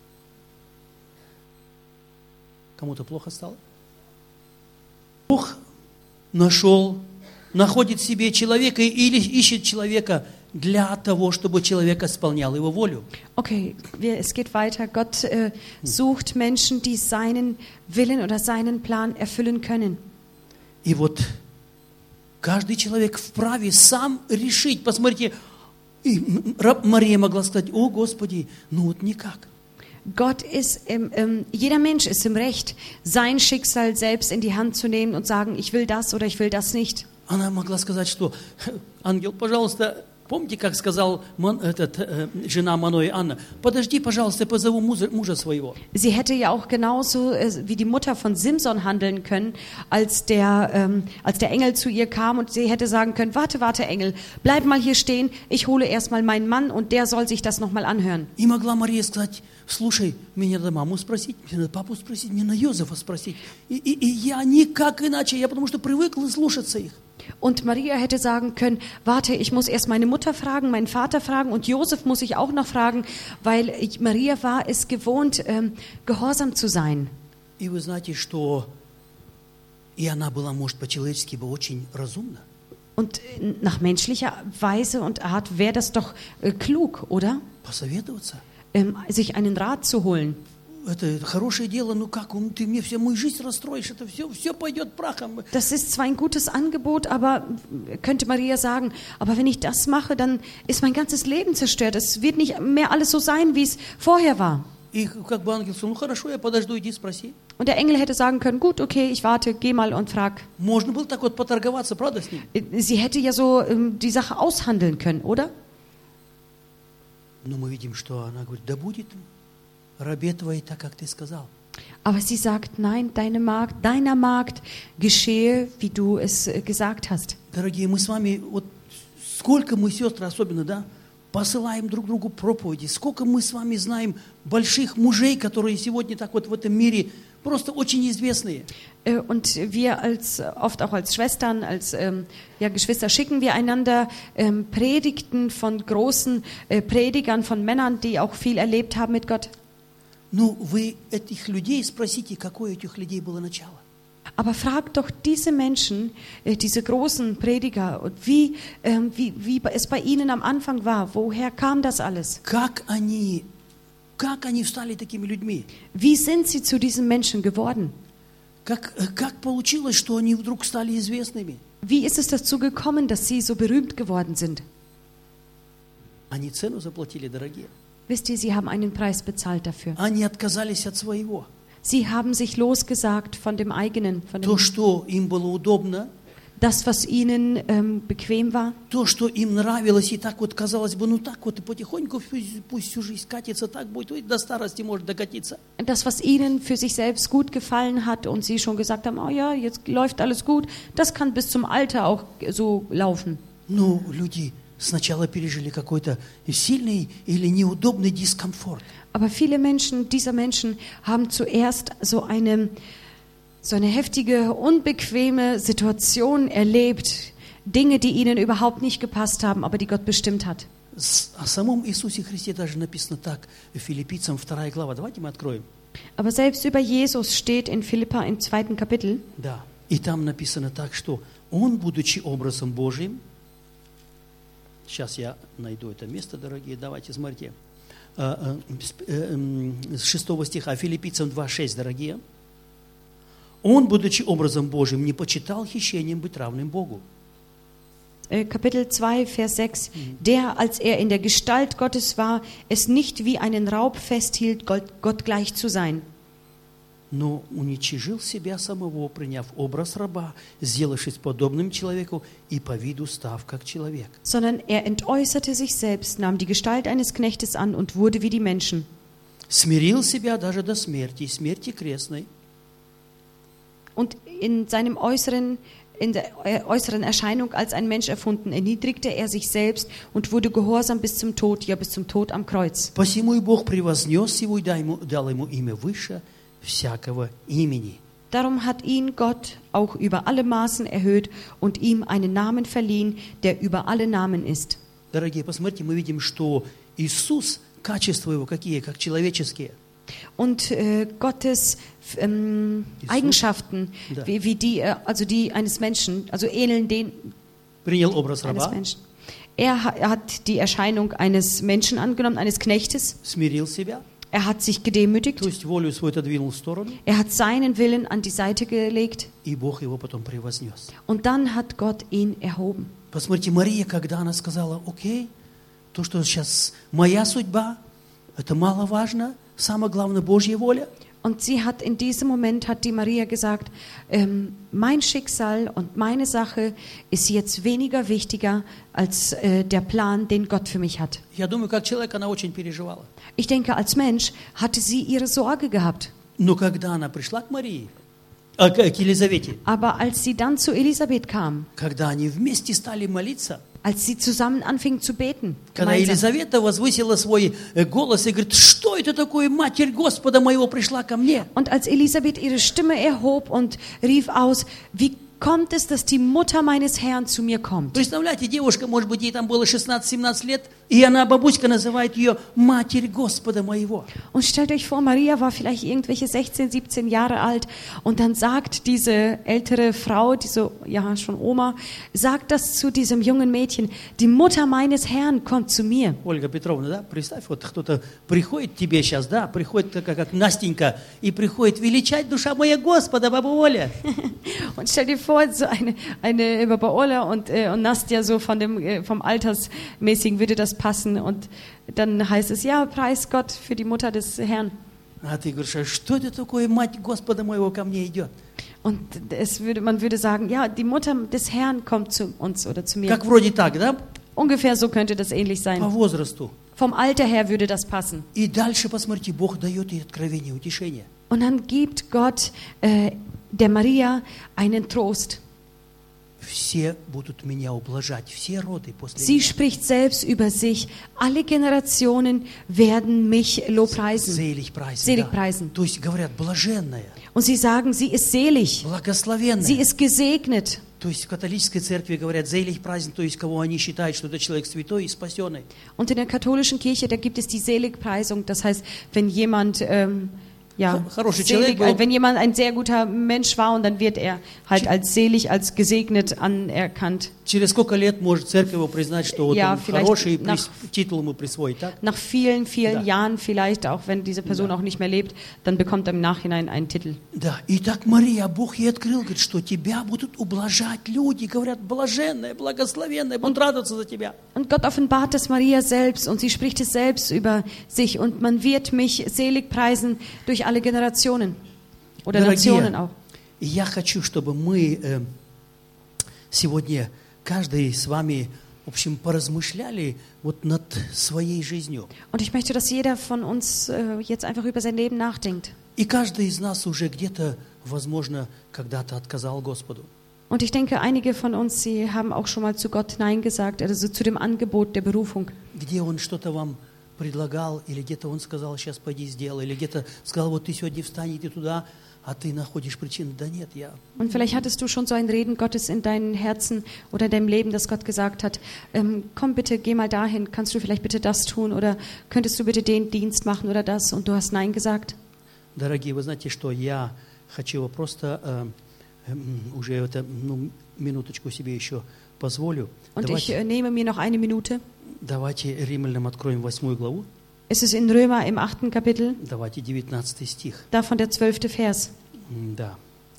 [SPEAKER 1] кому-то плохо стало? Бог нашел, находит в себе человека или ищет человека для того, чтобы человек исполнял его волю.
[SPEAKER 2] Okay, wir, es geht weiter. Gott äh, sucht Menschen, die seinen Willen oder seinen Plan erfüllen können.
[SPEAKER 1] И вот каждый человек вправе сам решить. Посмотрите, и раб Мария могла сказать, о Господи, ну вот никак.
[SPEAKER 2] Gott ist im, ähm, jeder Mensch ist im Recht, sein Schicksal selbst in die Hand zu nehmen und sagen, ich will das oder ich will das nicht.
[SPEAKER 1] Она могла сказать, что ангел, пожалуйста, помните, как сказал Ман, этот, э, жена Манои Анна, подожди, пожалуйста, я позову мужа, мужа своего.
[SPEAKER 2] Sie hätte ja auch genauso äh, wie die Mutter von Simson handeln können, als der, ähm, als der Engel zu ihr kam und sie hätte sagen können, warte, warte Engel, bleib mal hier stehen, ich hole erstmal meinen Mann und der soll sich das nochmal anhören.
[SPEAKER 1] И могла Мария сказать, слушай, мне надо маму спросить, мне надо папу спросить, мне надо Йозефа спросить. И, и, и я никак иначе, я потому что привыкла слушаться их.
[SPEAKER 2] Und Maria hätte sagen können, warte, ich muss erst meine Mutter fragen, meinen Vater fragen und Josef muss ich auch noch fragen, weil ich, Maria war es gewohnt, ähm, gehorsam zu sein.
[SPEAKER 1] И вы знаете, что и она была, может, по-человечески бы очень разумна.
[SPEAKER 2] Und äh, nach menschlicher Weise und Art wäre das doch äh, klug, oder?
[SPEAKER 1] Посоветоваться.
[SPEAKER 2] Ähm, sich einen Rat zu holen.
[SPEAKER 1] Это хорошее дело, ну как, ну, ты мне всю мою жизнь расстроишь, это все, все пойдет прахом.
[SPEAKER 2] Das ist zwar ein gutes Angebot, aber könnte Maria sagen, aber wenn ich das mache, dann ist mein ganzes Leben zerstört. Es wird nicht mehr alles so sein, wie es vorher war.
[SPEAKER 1] И как бы ангел сказал, ну хорошо, я подожду, иди спроси.
[SPEAKER 2] Und der Engel hätte sagen können, gut, okay, ich warte, geh mal und frag.
[SPEAKER 1] Можно было так вот поторговаться, правда, с ним?
[SPEAKER 2] Sie hätte ja so ähm, die Sache aushandeln können, oder?
[SPEAKER 1] Но мы видим, что она говорит, да будет рабе твоей так, как ты сказал.
[SPEAKER 2] Aber sie sagt, nein, deine Magd, deiner Magd geschehe, wie du es äh, gesagt hast.
[SPEAKER 1] Дорогие, мы с вами, вот сколько мы, сестры особенно, да, посылаем друг другу проповеди, сколько мы с вами знаем больших мужей, которые сегодня так вот в этом мире просто очень известные.
[SPEAKER 2] Äh, Und wir als oft auch als Schwestern, als ähm, ja, Geschwister schicken wir einander ähm, Predigten von großen äh, Predigern, von Männern, die auch viel erlebt haben mit Gott.
[SPEAKER 1] Ну, вы этих людей спросите, какое у этих людей было начало.
[SPEAKER 2] Aber fragt doch diese Menschen, äh, diese großen Prediger, und wie, ähm, wie, wie es bei ihnen am Anfang war. Woher kam das alles?
[SPEAKER 1] Как они, как они стали такими людьми?
[SPEAKER 2] Wie sind sie zu diesen Menschen geworden?
[SPEAKER 1] Как, как получилось, что они вдруг стали известными?
[SPEAKER 2] Wie ist es dazu gekommen, dass sie so berühmt geworden sind?
[SPEAKER 1] Они цену заплатили, дорогие.
[SPEAKER 2] Wisst ihr, sie haben einen Preis bezahlt dafür.
[SPEAKER 1] Они отказались от своего.
[SPEAKER 2] Sie haben sich losgesagt von dem eigenen, von
[SPEAKER 1] То,
[SPEAKER 2] dem,
[SPEAKER 1] что им было удобно,
[SPEAKER 2] das, was ihnen ähm, bequem war.
[SPEAKER 1] То, что им нравилось, и так вот казалось бы, ну так вот и потихоньку, пусть, пусть всю жизнь катится, так будет, и до старости может докатиться.
[SPEAKER 2] Das, was ihnen für sich selbst gut gefallen hat und sie schon gesagt haben, oh ja, jetzt läuft alles gut, das kann bis zum Alter auch so laufen.
[SPEAKER 1] Но люди сначала пережили какой-то сильный или неудобный дискомфорт.
[SPEAKER 2] Aber viele Menschen, dieser Menschen haben zuerst so eine, so eine heftige, unbequeme Situation erlebt. Dinge, die ihnen überhaupt nicht gepasst haben, aber die Gott bestimmt hat.
[SPEAKER 1] О самом Иисусе Христе даже написано так, Филиппийцам вторая глава. Давайте мы откроем.
[SPEAKER 2] Aber selbst über Jesus steht in Philippa im zweiten Kapitel.
[SPEAKER 1] Да. И там написано так, что Он, будучи образом Божьим, сейчас я найду это место, дорогие, давайте, смотрите, с шестого стиха, Филиппийцам два шесть, дорогие. Он, будучи образом Божьим, не почитал хищением быть равным Богу.
[SPEAKER 2] Kapitel zwei, Vers sechs. Der, als er in der Gestalt Gottes war, es nicht wie einen Raub festhielt, Gott, Gott gleich zu sein.
[SPEAKER 1] Но уничижил себя самого, приняв образ раба, сделавшись подобным человеку и по виду став как человек.
[SPEAKER 2] Sondern er entäußerte sich selbst, nahm die Gestalt eines Knechtes an und wurde wie die Menschen.
[SPEAKER 1] Смирил себя даже до смерти, смерти крестной.
[SPEAKER 2] Und in seinem äußeren, in der äußeren Erscheinung als ein Mensch erfunden, erniedrigte er sich selbst und wurde gehorsam bis zum Tod, ja bis zum Tod am Kreuz.
[SPEAKER 1] Посему и Бог превознес его и дал ему имя выше всякого имени.
[SPEAKER 2] Darum hat ihn Gott auch über alle Maßen erhöht und ihm einen Namen verliehen, der über alle Namen ist.
[SPEAKER 1] Дорогие, посмотрите, мы видим, что Иисус, качества его какие, как человеческие.
[SPEAKER 2] Und äh, Gottes ähm, Eigenschaften,
[SPEAKER 1] Да.
[SPEAKER 2] wie, wie die, äh, also die eines Menschen, also ähneln den
[SPEAKER 1] Принял образ
[SPEAKER 2] eines
[SPEAKER 1] раба,
[SPEAKER 2] Menschen. Er, ha- er hat die Erscheinung eines Menschen angenommen, eines Knechtes.
[SPEAKER 1] смирил себя,
[SPEAKER 2] Er hat sich gedemütigt.
[SPEAKER 1] то есть волю свою отодвинул в сторону,
[SPEAKER 2] Er hat seinen Willen an die Seite gelegt.
[SPEAKER 1] и Бог его потом превознес.
[SPEAKER 2] Und dann hat Gott ihn erhoben.
[SPEAKER 1] Посмотрите, Мария, когда она сказала, окей, то, что сейчас моя судьба, это маловажно, самое главное Божья воля.
[SPEAKER 2] Und sie hat in diesem Moment, hat die Maria gesagt, ähm, mein Schicksal und meine Sache ist jetzt weniger wichtiger als äh, der Plan, den Gott für mich hat.
[SPEAKER 1] Я думаю, как человек она очень переживала.
[SPEAKER 2] Ich denke, als Mensch hatte sie ihre Sorge gehabt.
[SPEAKER 1] Но когда она пришла к Марии, а, к, к Елизавете,
[SPEAKER 2] Aber als sie dann zu Elisabeth kam,
[SPEAKER 1] когда они вместе стали молиться,
[SPEAKER 2] als sie zusammen anfingen zu beten,
[SPEAKER 1] когда
[SPEAKER 2] gemeinsam,
[SPEAKER 1] Елизавета возвысила свой э, голос и говорит, что это такое, Матерь Господа моего пришла ко мне.
[SPEAKER 2] und als Elisabeth ihre Stimme erhob und rief aus, wie kommt es, dass die Mutter meines Herrn zu mir kommt?
[SPEAKER 1] Представляете, девушка, может быть, ей там было шестнадцать-семнадцать лет, и она, бабуська, называет ее Матерь Господа моего.
[SPEAKER 2] Und stellt euch vor, Maria war vielleicht irgendwelche sechzehn, siebzehn Jahre alt und dann sagt diese ältere Frau, diese ja schon Oma, sagt das zu diesem jungen Mädchen, die Mutter meines Herrn kommt zu mir.
[SPEAKER 1] Ольга Петровна, да, представь, вот кто-то приходит к тебе сейчас, да, приходит такая, как Настенька, и приходит величать душа моя Господа, баба Оля.
[SPEAKER 2] Und stell dir vor, so eine, eine Baba Ola und, äh, und Nastja so von dem, äh, vom Altersmäßigen würde das passen und dann heißt es, ja, preis Gott für die Mutter des Herrn.
[SPEAKER 1] А ты говоришь, а что это такое, мать Господа моего ко мне идет?
[SPEAKER 2] Und es würde, man würde sagen, ja, die Mutter des Herrn kommt zu uns oder zu mir.
[SPEAKER 1] Как вроде так, да,
[SPEAKER 2] Ungefähr so könnte das ähnlich
[SPEAKER 1] по
[SPEAKER 2] sein.
[SPEAKER 1] возрасту.
[SPEAKER 2] Vom Alter her würde das passen.
[SPEAKER 1] И дальше, посмотрите, Бог дает ей откровение, утешение.
[SPEAKER 2] Und dann gibt Gott äh, der Maria einen Trost.
[SPEAKER 1] Все будут меня ублажать, все роды после
[SPEAKER 2] Sie
[SPEAKER 1] меня.
[SPEAKER 2] spricht selbst über sich. Alle Generationen werden mich lobpreisen.
[SPEAKER 1] Сelig preisen,
[SPEAKER 2] Selig
[SPEAKER 1] да.
[SPEAKER 2] preisen.
[SPEAKER 1] То есть говорят, блаженная,
[SPEAKER 2] Und sie sagen, sie ist selig.
[SPEAKER 1] благословенная.
[SPEAKER 2] Sie ist gesegnet.
[SPEAKER 1] То есть в католической церкви говорят, зелих праздник, то есть кого они считают, что это человек святой и спасенный.
[SPEAKER 2] Und in der katholischen Kirche, da gibt es die Seligpreisung. Das heißt, wenn jemand, ähm, ja,
[SPEAKER 1] Хороший
[SPEAKER 2] selig,
[SPEAKER 1] человек был.
[SPEAKER 2] wenn jemand ein sehr guter Mensch war und dann wird er halt als selig, als gesegnet anerkannt.
[SPEAKER 1] Через сколько лет может церковь его признать, что вот
[SPEAKER 2] Ja,
[SPEAKER 1] он
[SPEAKER 2] vielleicht
[SPEAKER 1] хороший, и
[SPEAKER 2] nach-
[SPEAKER 1] прис- титул ему присвоить, так?
[SPEAKER 2] Nach vielen, vielen
[SPEAKER 1] Да.
[SPEAKER 2] Jahren vielleicht, auch wenn diese Person
[SPEAKER 1] Да.
[SPEAKER 2] auch nicht mehr lebt, dann bekommt er im Nachhinein einen Titel.
[SPEAKER 1] Да. И так Мария, Бог ей открыл, говорит, что тебя будут ублажать люди, говорят, блаженная, благословенная, будут радоваться за тебя.
[SPEAKER 2] Und Gott offenbart das Maria selbst und sie spricht es selbst über sich und man wird mich selig preisen durch alle Generationen oder Nationen
[SPEAKER 1] Дорогие,
[SPEAKER 2] auch.
[SPEAKER 1] и я хочу, чтобы мы э, сегодня каждый с вами, в общем, поразмышляли вот над своей жизнью.
[SPEAKER 2] Und ich möchte, dass jeder von uns äh, jetzt einfach über sein Leben nachdenkt.
[SPEAKER 1] И каждый из нас уже где-то, возможно, когда-то отказал Господу.
[SPEAKER 2] Und ich denke, einige von uns, sie haben auch schon mal zu Gott Nein gesagt, also zu dem Angebot der Berufung.
[SPEAKER 1] Где Он что-то вам предлагал, или где-то Он сказал, сейчас пойди сделай, или где-то сказал, вот ты сегодня встань, иди туда, а ты находишь причину. Да нет, я...
[SPEAKER 2] Und vielleicht hattest du schon so ein Reden Gottes in deinem Herzen oder in deinem Leben, dass Gott gesagt hat, ähm, komm bitte, geh mal dahin, kannst du vielleicht bitte das tun oder könntest du bitte den Dienst machen oder das und du hast Nein gesagt.
[SPEAKER 1] Дорогие, вы знаете, что я хочу просто, э, э, уже это, ну, минуточку себе еще позволю.
[SPEAKER 2] Und
[SPEAKER 1] Давайте,
[SPEAKER 2] ich äh, nehme mir noch eine Minute.
[SPEAKER 1] давайте Римлянам откроем восьмую главу.
[SPEAKER 2] Es ist in Römer im achten Kapitel,
[SPEAKER 1] Давайте девятнадцатый стих.
[SPEAKER 2] davon der zwölfte Vers.
[SPEAKER 1] М, Да.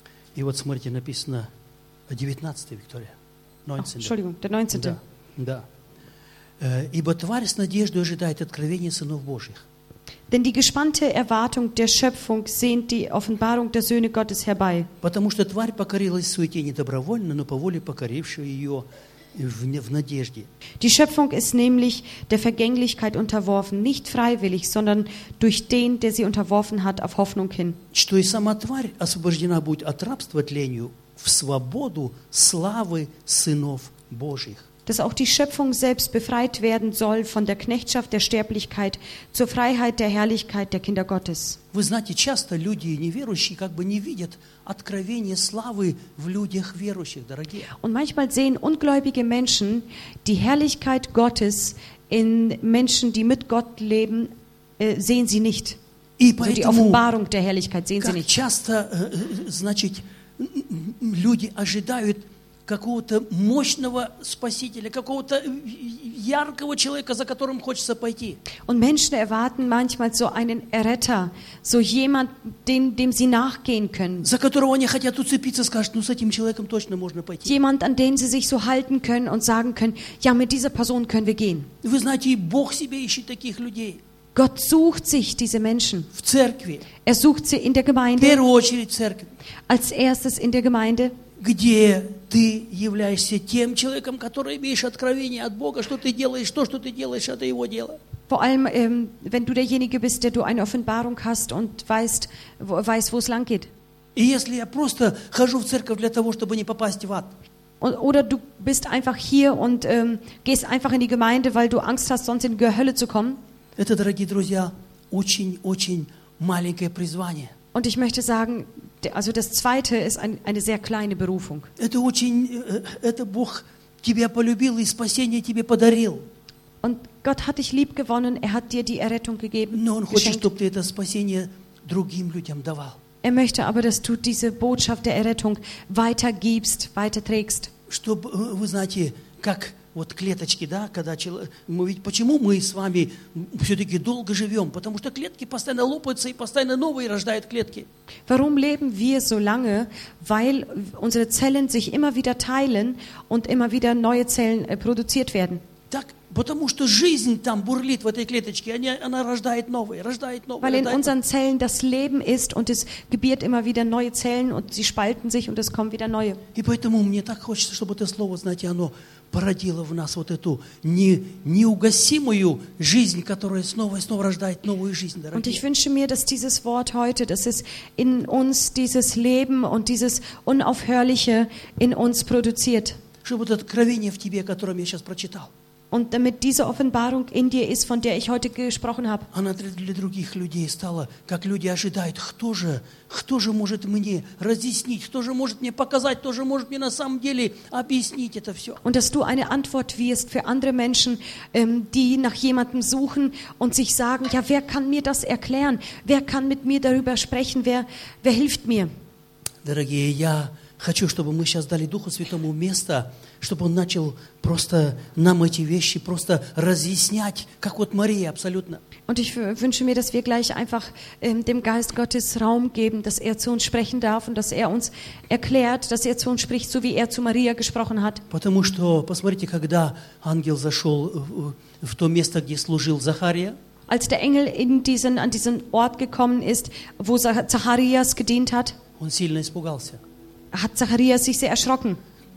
[SPEAKER 1] И вот смотрите, написано девятнадцатый, Виктория.
[SPEAKER 2] Ach,
[SPEAKER 1] девятнадцатый.
[SPEAKER 2] Entschuldigung, der neunzehnte.
[SPEAKER 1] Да. Да. Э, Ибо тварь с надеждой ожидает откровения сынов Божьих.
[SPEAKER 2] Denn die gespannte Erwartung der Schöpfung sehnt die Offenbarung der Söhne Gottes herbei.
[SPEAKER 1] Потому что тварь покорилась суете не добровольно, но по воле покорившего ее в, не- в надежде.
[SPEAKER 2] Die Schöpfung ist nämlich der Vergänglichkeit unterworfen, nicht freiwillig, sondern durch den, der sie unterworfen hat, auf Hoffnung hin.
[SPEAKER 1] Что и сама тварь освобождена будет от рабства тлению в свободу славы сынов Божьих.
[SPEAKER 2] Dass auch die Schöpfung selbst befreit werden soll von der Knechtschaft der Sterblichkeit zur Freiheit der Herrlichkeit der Kinder Gottes.
[SPEAKER 1] Вы знаете, часто люди неверующие как бы не видят откровения славы в людях верующих, дорогие.
[SPEAKER 2] Und manchmal sehen ungläubige Menschen die Herrlichkeit Gottes in Menschen, die mit Gott leben, äh, sehen sie nicht.
[SPEAKER 1] И
[SPEAKER 2] Also die
[SPEAKER 1] поэтому,
[SPEAKER 2] Offenbarung der Herrlichkeit sehen sie
[SPEAKER 1] как
[SPEAKER 2] nicht.
[SPEAKER 1] часто, э, э, значит, м, м, люди ожидают какого-то мощного спасителя, какого-то э, яркого человека, за которым хочется пойти.
[SPEAKER 2] Und Menschen erwarten manchmal so einen Erretter, so jemand, dem, dem sie nachgehen können.
[SPEAKER 1] За которого они хотят уцепиться, скажут, ну с этим человеком точно можно пойти.
[SPEAKER 2] Jemand, an den sie sich so halten können und sagen können, ja, mit dieser Person können wir gehen.
[SPEAKER 1] Вы знаете, и Бог себе ищет таких людей
[SPEAKER 2] Gott sucht sich diese Menschen.
[SPEAKER 1] в церкви,
[SPEAKER 2] Er sucht sie in der
[SPEAKER 1] в
[SPEAKER 2] Gemeinde,
[SPEAKER 1] первую очередь в церкви,
[SPEAKER 2] als erstes in der Gemeinde,
[SPEAKER 1] где ты являешься тем человеком, который имеешь откровение от Бога, что ты делаешь, то, что ты делаешь, это Его дело.
[SPEAKER 2] vor allem, ähm, wenn du derjenige bist, der du eine Offenbarung hast und weißt, wo, weißt, wo es lang geht.
[SPEAKER 1] И если я просто хожу в церковь для того, чтобы не попасть в ад,
[SPEAKER 2] Und, oder du bist einfach hier und ähm, gehst einfach in die Gemeinde, weil du Angst hast, sonst in die Hölle zu kommen.
[SPEAKER 1] это, дорогие друзья, очень-очень маленькое призвание.
[SPEAKER 2] Und ich möchte sagen, d- also das Zweite ist ein, eine sehr kleine Berufung.
[SPEAKER 1] Это очень, э, это Бог тебя полюбил и спасение тебе подарил.
[SPEAKER 2] Und Gott hat dich lieb gewonnen, er hat dir die Errettung gegeben,
[SPEAKER 1] Но Он хочет,
[SPEAKER 2] geschenkt.
[SPEAKER 1] чтобы ты это спасение другим людям давал.
[SPEAKER 2] Er möchte aber, dass du diese Botschaft der Errettung weitergibst, weiterträgst.
[SPEAKER 1] Чтобы, э, вы знаете, как вот клеточки, да, когда чело- мы ведь почему мы с вами все-таки долго живем? Потому что клетки постоянно лопаются и постоянно новые рождают клетки.
[SPEAKER 2] Warum leben wir so lange? Weil unsere Zellen sich immer wieder teilen und immer wieder neue Zellen äh, produziert werden.
[SPEAKER 1] Так, потому что жизнь там бурлит в этой клеточке, они- она рождает новые, рождает новые.
[SPEAKER 2] Weil in
[SPEAKER 1] рождает
[SPEAKER 2] unseren Zellen das Leben ist und es gebiert immer wieder neue Zellen und sie spalten sich und es kommen wieder neue.
[SPEAKER 1] И поэтому мне так хочется, чтобы это слово, знаете, оно породило в нас вот эту не, неугасимую жизнь, которая снова и снова рождает новую жизнь,
[SPEAKER 2] Und
[SPEAKER 1] дорогие.
[SPEAKER 2] ich wünsche mir, dass dieses Wort heute, dass es in uns dieses Leben und dieses Unaufhörliche in uns produziert.
[SPEAKER 1] Чтобы это откровение в тебе, о котором я сейчас прочитал,
[SPEAKER 2] Und damit diese Offenbarung in dir ist, von der ich heute gesprochen habe.
[SPEAKER 1] она для, для других людей стала, как люди ожидают, кто же, кто же может мне разъяснить, кто же может мне показать, кто же может мне на самом деле объяснить это все.
[SPEAKER 2] Und dass du eine Antwort wirst für andere Menschen, ähm, die nach jemandem suchen und sich sagen, ja, wer kann mir das erklären? Wer kann mit mir darüber sprechen? Wer, wer hilft mir?
[SPEAKER 1] Дорогие, я хочу, чтобы мы сейчас дали Духу Святому место, чтобы Он начал просто нам эти вещи просто разъяснять, как вот Мария абсолютно.
[SPEAKER 2] Und ich w- wünsche mir, dass wir gleich einfach ähm, dem Geist Gottes Raum geben, dass er zu uns sprechen darf und dass er uns erklärt, dass er zu uns spricht, so wie er zu Maria gesprochen hat.
[SPEAKER 1] Потому что, посмотрите, когда ангел зашел в, в то место, где служил Захария,
[SPEAKER 2] Als der Engel in diesen, an diesen Ort gekommen ist, wo Zach- Zacharias gedient hat,
[SPEAKER 1] он сильно испугался.
[SPEAKER 2] hat Zacharias sich sehr erschrocken.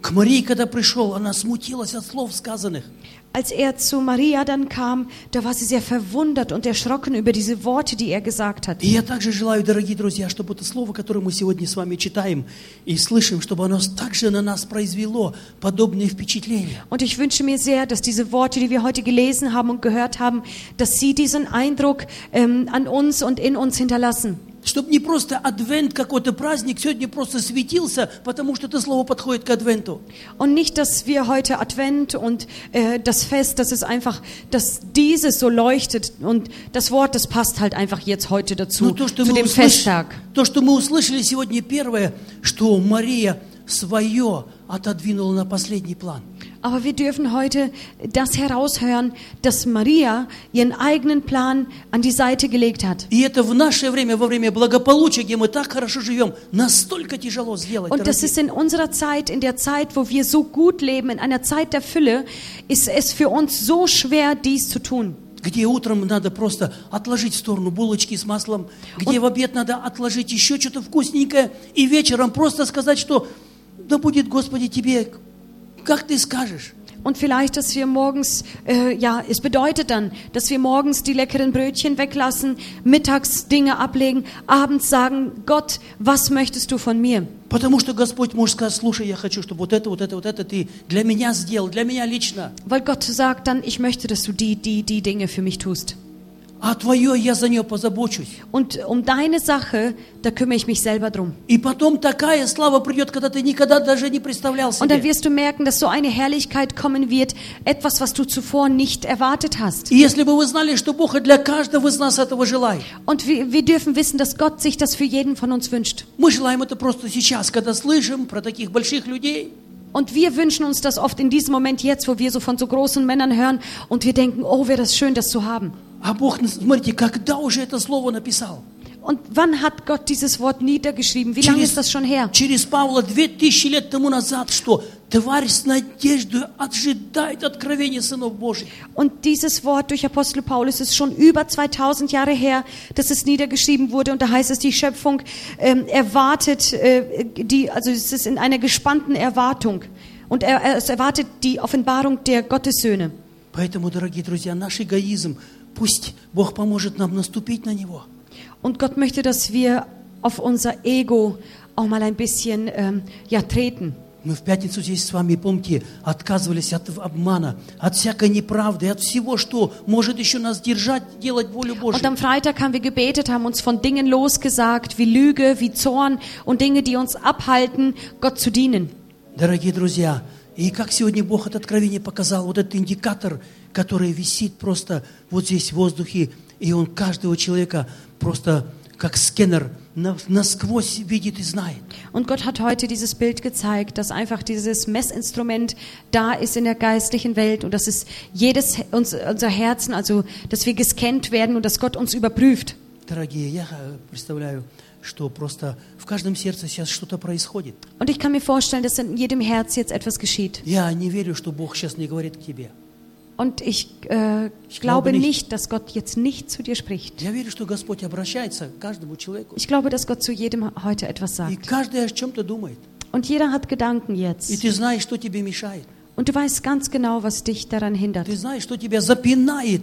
[SPEAKER 1] К Марии, когда пришел, она смутилась от слов сказанных.
[SPEAKER 2] Als er zu Maria dann kam, da war sie sehr verwundert und erschrocken über diese Worte, die er gesagt hat.
[SPEAKER 1] И я также желаю, дорогие друзья, чтобы это слово, которое мы сегодня с вами читаем и слышим, чтобы оно также на нас произвело подобные впечатления.
[SPEAKER 2] Und ich wünsche mir sehr, dass diese Worte, die wir heute gelesen haben und gehört haben, dass sie diesen Eindruck ähm, an uns und in uns hinterlassen.
[SPEAKER 1] Чтобы не просто адвент, какой-то праздник, сегодня просто светился, потому что это слово подходит к адвенту.
[SPEAKER 2] Und nicht, dass wir heute Advent und äh, das Fest, das ist einfach, dass dieses so leuchtet und das Wort, das passt halt einfach jetzt heute dazu,
[SPEAKER 1] Но то, что
[SPEAKER 2] zu
[SPEAKER 1] мы
[SPEAKER 2] dem
[SPEAKER 1] услыш...
[SPEAKER 2] Festtag.
[SPEAKER 1] то, что мы услышали сегодня, первое, что Мария свое отодвинула на последний план.
[SPEAKER 2] Aber wir dürfen heute das heraushören, dass Maria ihren eigenen Plan an die Seite gelegt hat.
[SPEAKER 1] И это в наше время, во время благополучия, где мы так хорошо живем, настолько тяжело сделать.
[SPEAKER 2] Und das
[SPEAKER 1] дорогие.
[SPEAKER 2] ist in unserer Zeit, in der Zeit, wo wir so gut leben, in einer Zeit der Fülle, ist es für uns so schwer, dies zu tun.
[SPEAKER 1] Где утром надо просто отложить в сторону булочки с маслом, где в обед надо отложить еще что-то вкусненькое, и вечером просто сказать, что да будет, Господи, тебе, как ты скажешь.
[SPEAKER 2] Und vielleicht, dass wir morgens, äh, ja, es bedeutet dann, dass wir morgens die leckeren Brötchen weglassen, mittags Dinge ablegen, abends sagen, Gott, was möchtest du von mir?
[SPEAKER 1] Потому что Господь может сказать, слушай, я хочу, чтобы вот это, вот это, вот это ты для меня сделал, для меня лично.
[SPEAKER 2] Weil Gott sagt dann, ich möchte, dass du die, die, die Dinge für mich tust.
[SPEAKER 1] А твое я за нее позабочусь.
[SPEAKER 2] Und um deine Sache, da kümmere ich mich selber drum.
[SPEAKER 1] И потом такая слава придет, когда ты никогда даже не представлял
[SPEAKER 2] Und dann
[SPEAKER 1] себе.
[SPEAKER 2] wirst du merken, dass so eine Herrlichkeit kommen wird, etwas, was du zuvor nicht erwartet hast.
[SPEAKER 1] И если бы вы знали, что Бог и для каждого из нас этого желает.
[SPEAKER 2] Und wir, wir dürfen wissen, dass Gott sich das für jeden von uns wünscht.
[SPEAKER 1] Мы желаем это просто сейчас, когда слышим про таких больших людей.
[SPEAKER 2] Und wir wünschen uns das oft in diesem Moment jetzt, wo wir so von so großen Männern hören und wir denken, oh, wäre das schön, das zu haben.
[SPEAKER 1] А Бог, смотрите, когда уже это слово написал?
[SPEAKER 2] Und wann hat Gott dieses Wort niedergeschrieben? Wie lange ist das schon her?
[SPEAKER 1] через Павла две тысячи лет тому назад, что тварь с надеждой ожидает откровения сынов Божьих.
[SPEAKER 2] Und dieses Wort durch Apostel Paulus ist schon über zweitausend Jahre her, dass es niedergeschrieben wurde. Und da heißt es, die Schöpfung ähm, erwartet, äh, die, also es ist in einer gespannten Erwartung. Und er, es erwartet die Offenbarung der Gottessöhne.
[SPEAKER 1] Поэтому, дорогие друзья, наш эгоизм, пусть Бог поможет нам наступить на него.
[SPEAKER 2] Und Gott möchte, dass wir auf unser Ego auch mal ein bisschen ähm, ja, treten.
[SPEAKER 1] Мы в пятницу здесь с вами, помните, отказывались от обмана, от всякой неправды, от всего, что может еще нас держать, делать волю Божью.
[SPEAKER 2] Und am Freitag haben wir gebetet, haben uns von Dingen losgesagt, wie Lüge, wie Zorn und Dinge, die uns abhalten, Gott zu dienen.
[SPEAKER 1] Дорогие друзья, и как сегодня Бог от откровения показал, вот этот индикатор, который висит просто вот здесь в воздухе, и он каждого человека просто как сканер насквозь видит и знает.
[SPEAKER 2] Und Gott hat heute dieses Bild gezeigt, dass einfach dieses Messinstrument da ist in der geistlichen Welt und dass es jedes uns, unser Herzen, also dass wir gescannt werden und dass Gott uns überprüft.
[SPEAKER 1] Дорогие, я представляю, что просто в каждом сердце сейчас что-то происходит.
[SPEAKER 2] Und ich kann mir vorstellen, dass in jedem Herz jetzt etwas geschieht.
[SPEAKER 1] Я не верю, что Бог сейчас не говорит к тебе.
[SPEAKER 2] Und ich, äh, ich glaube nicht, dass Gott jetzt nicht zu dir spricht.
[SPEAKER 1] Я верю, что Господь обращается к каждому человеку.
[SPEAKER 2] Ich glaube, dass Gott zu jedem heute etwas
[SPEAKER 1] И
[SPEAKER 2] sagt.
[SPEAKER 1] каждый о чем-то думает.
[SPEAKER 2] Und jeder hat Gedanken
[SPEAKER 1] И
[SPEAKER 2] jetzt.
[SPEAKER 1] ты знаешь, что тебе мешает.
[SPEAKER 2] Und du weißt ganz genau, was dich daran hindert.
[SPEAKER 1] Ты знаешь, что тебя запинает.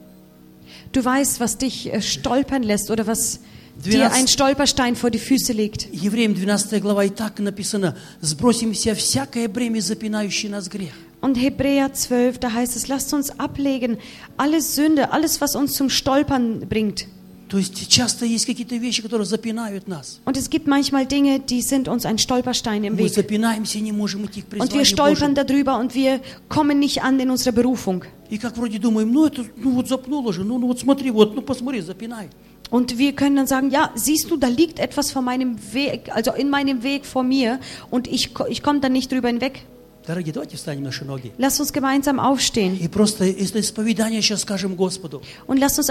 [SPEAKER 2] Du weißt, was dich äh, stolpern lässt oder was dir
[SPEAKER 1] двенадцать
[SPEAKER 2] ein Stolperstein vor die Füße legt.
[SPEAKER 1] Евреям двенадцатая глава и так написано: «Сбросим все всякое бремя, запинающее нас грех».
[SPEAKER 2] Und Hebräer zwölf, da heißt es, lasst uns ablegen, alle Sünde, alles, was uns zum Stolpern bringt.
[SPEAKER 1] То есть часто есть какие-то вещи, которые запинают нас.
[SPEAKER 2] Und es gibt manchmal Dinge, die sind uns ein Stolperstein im
[SPEAKER 1] Мы
[SPEAKER 2] Weg.
[SPEAKER 1] запинаемся и не можем идти к
[SPEAKER 2] Und wir
[SPEAKER 1] призванию
[SPEAKER 2] stolpern
[SPEAKER 1] Божьему.
[SPEAKER 2] darüber und wir kommen nicht an in unserer Berufung.
[SPEAKER 1] И как вроде думаем, ну это, ну вот запнуло же, ну, ну вот смотри, вот, ну посмотри, запинает.
[SPEAKER 2] Und wir können dann sagen, ja, siehst du, da liegt etwas vor meinem Weg, also in meinem Weg vor mir und ich, ich komme dann nicht drüber hinweg.
[SPEAKER 1] Дорогие, давайте встанем наши ноги.
[SPEAKER 2] Lass uns gemeinsam aufstehen
[SPEAKER 1] И просто из исповедания сейчас скажем Господу:
[SPEAKER 2] und lass uns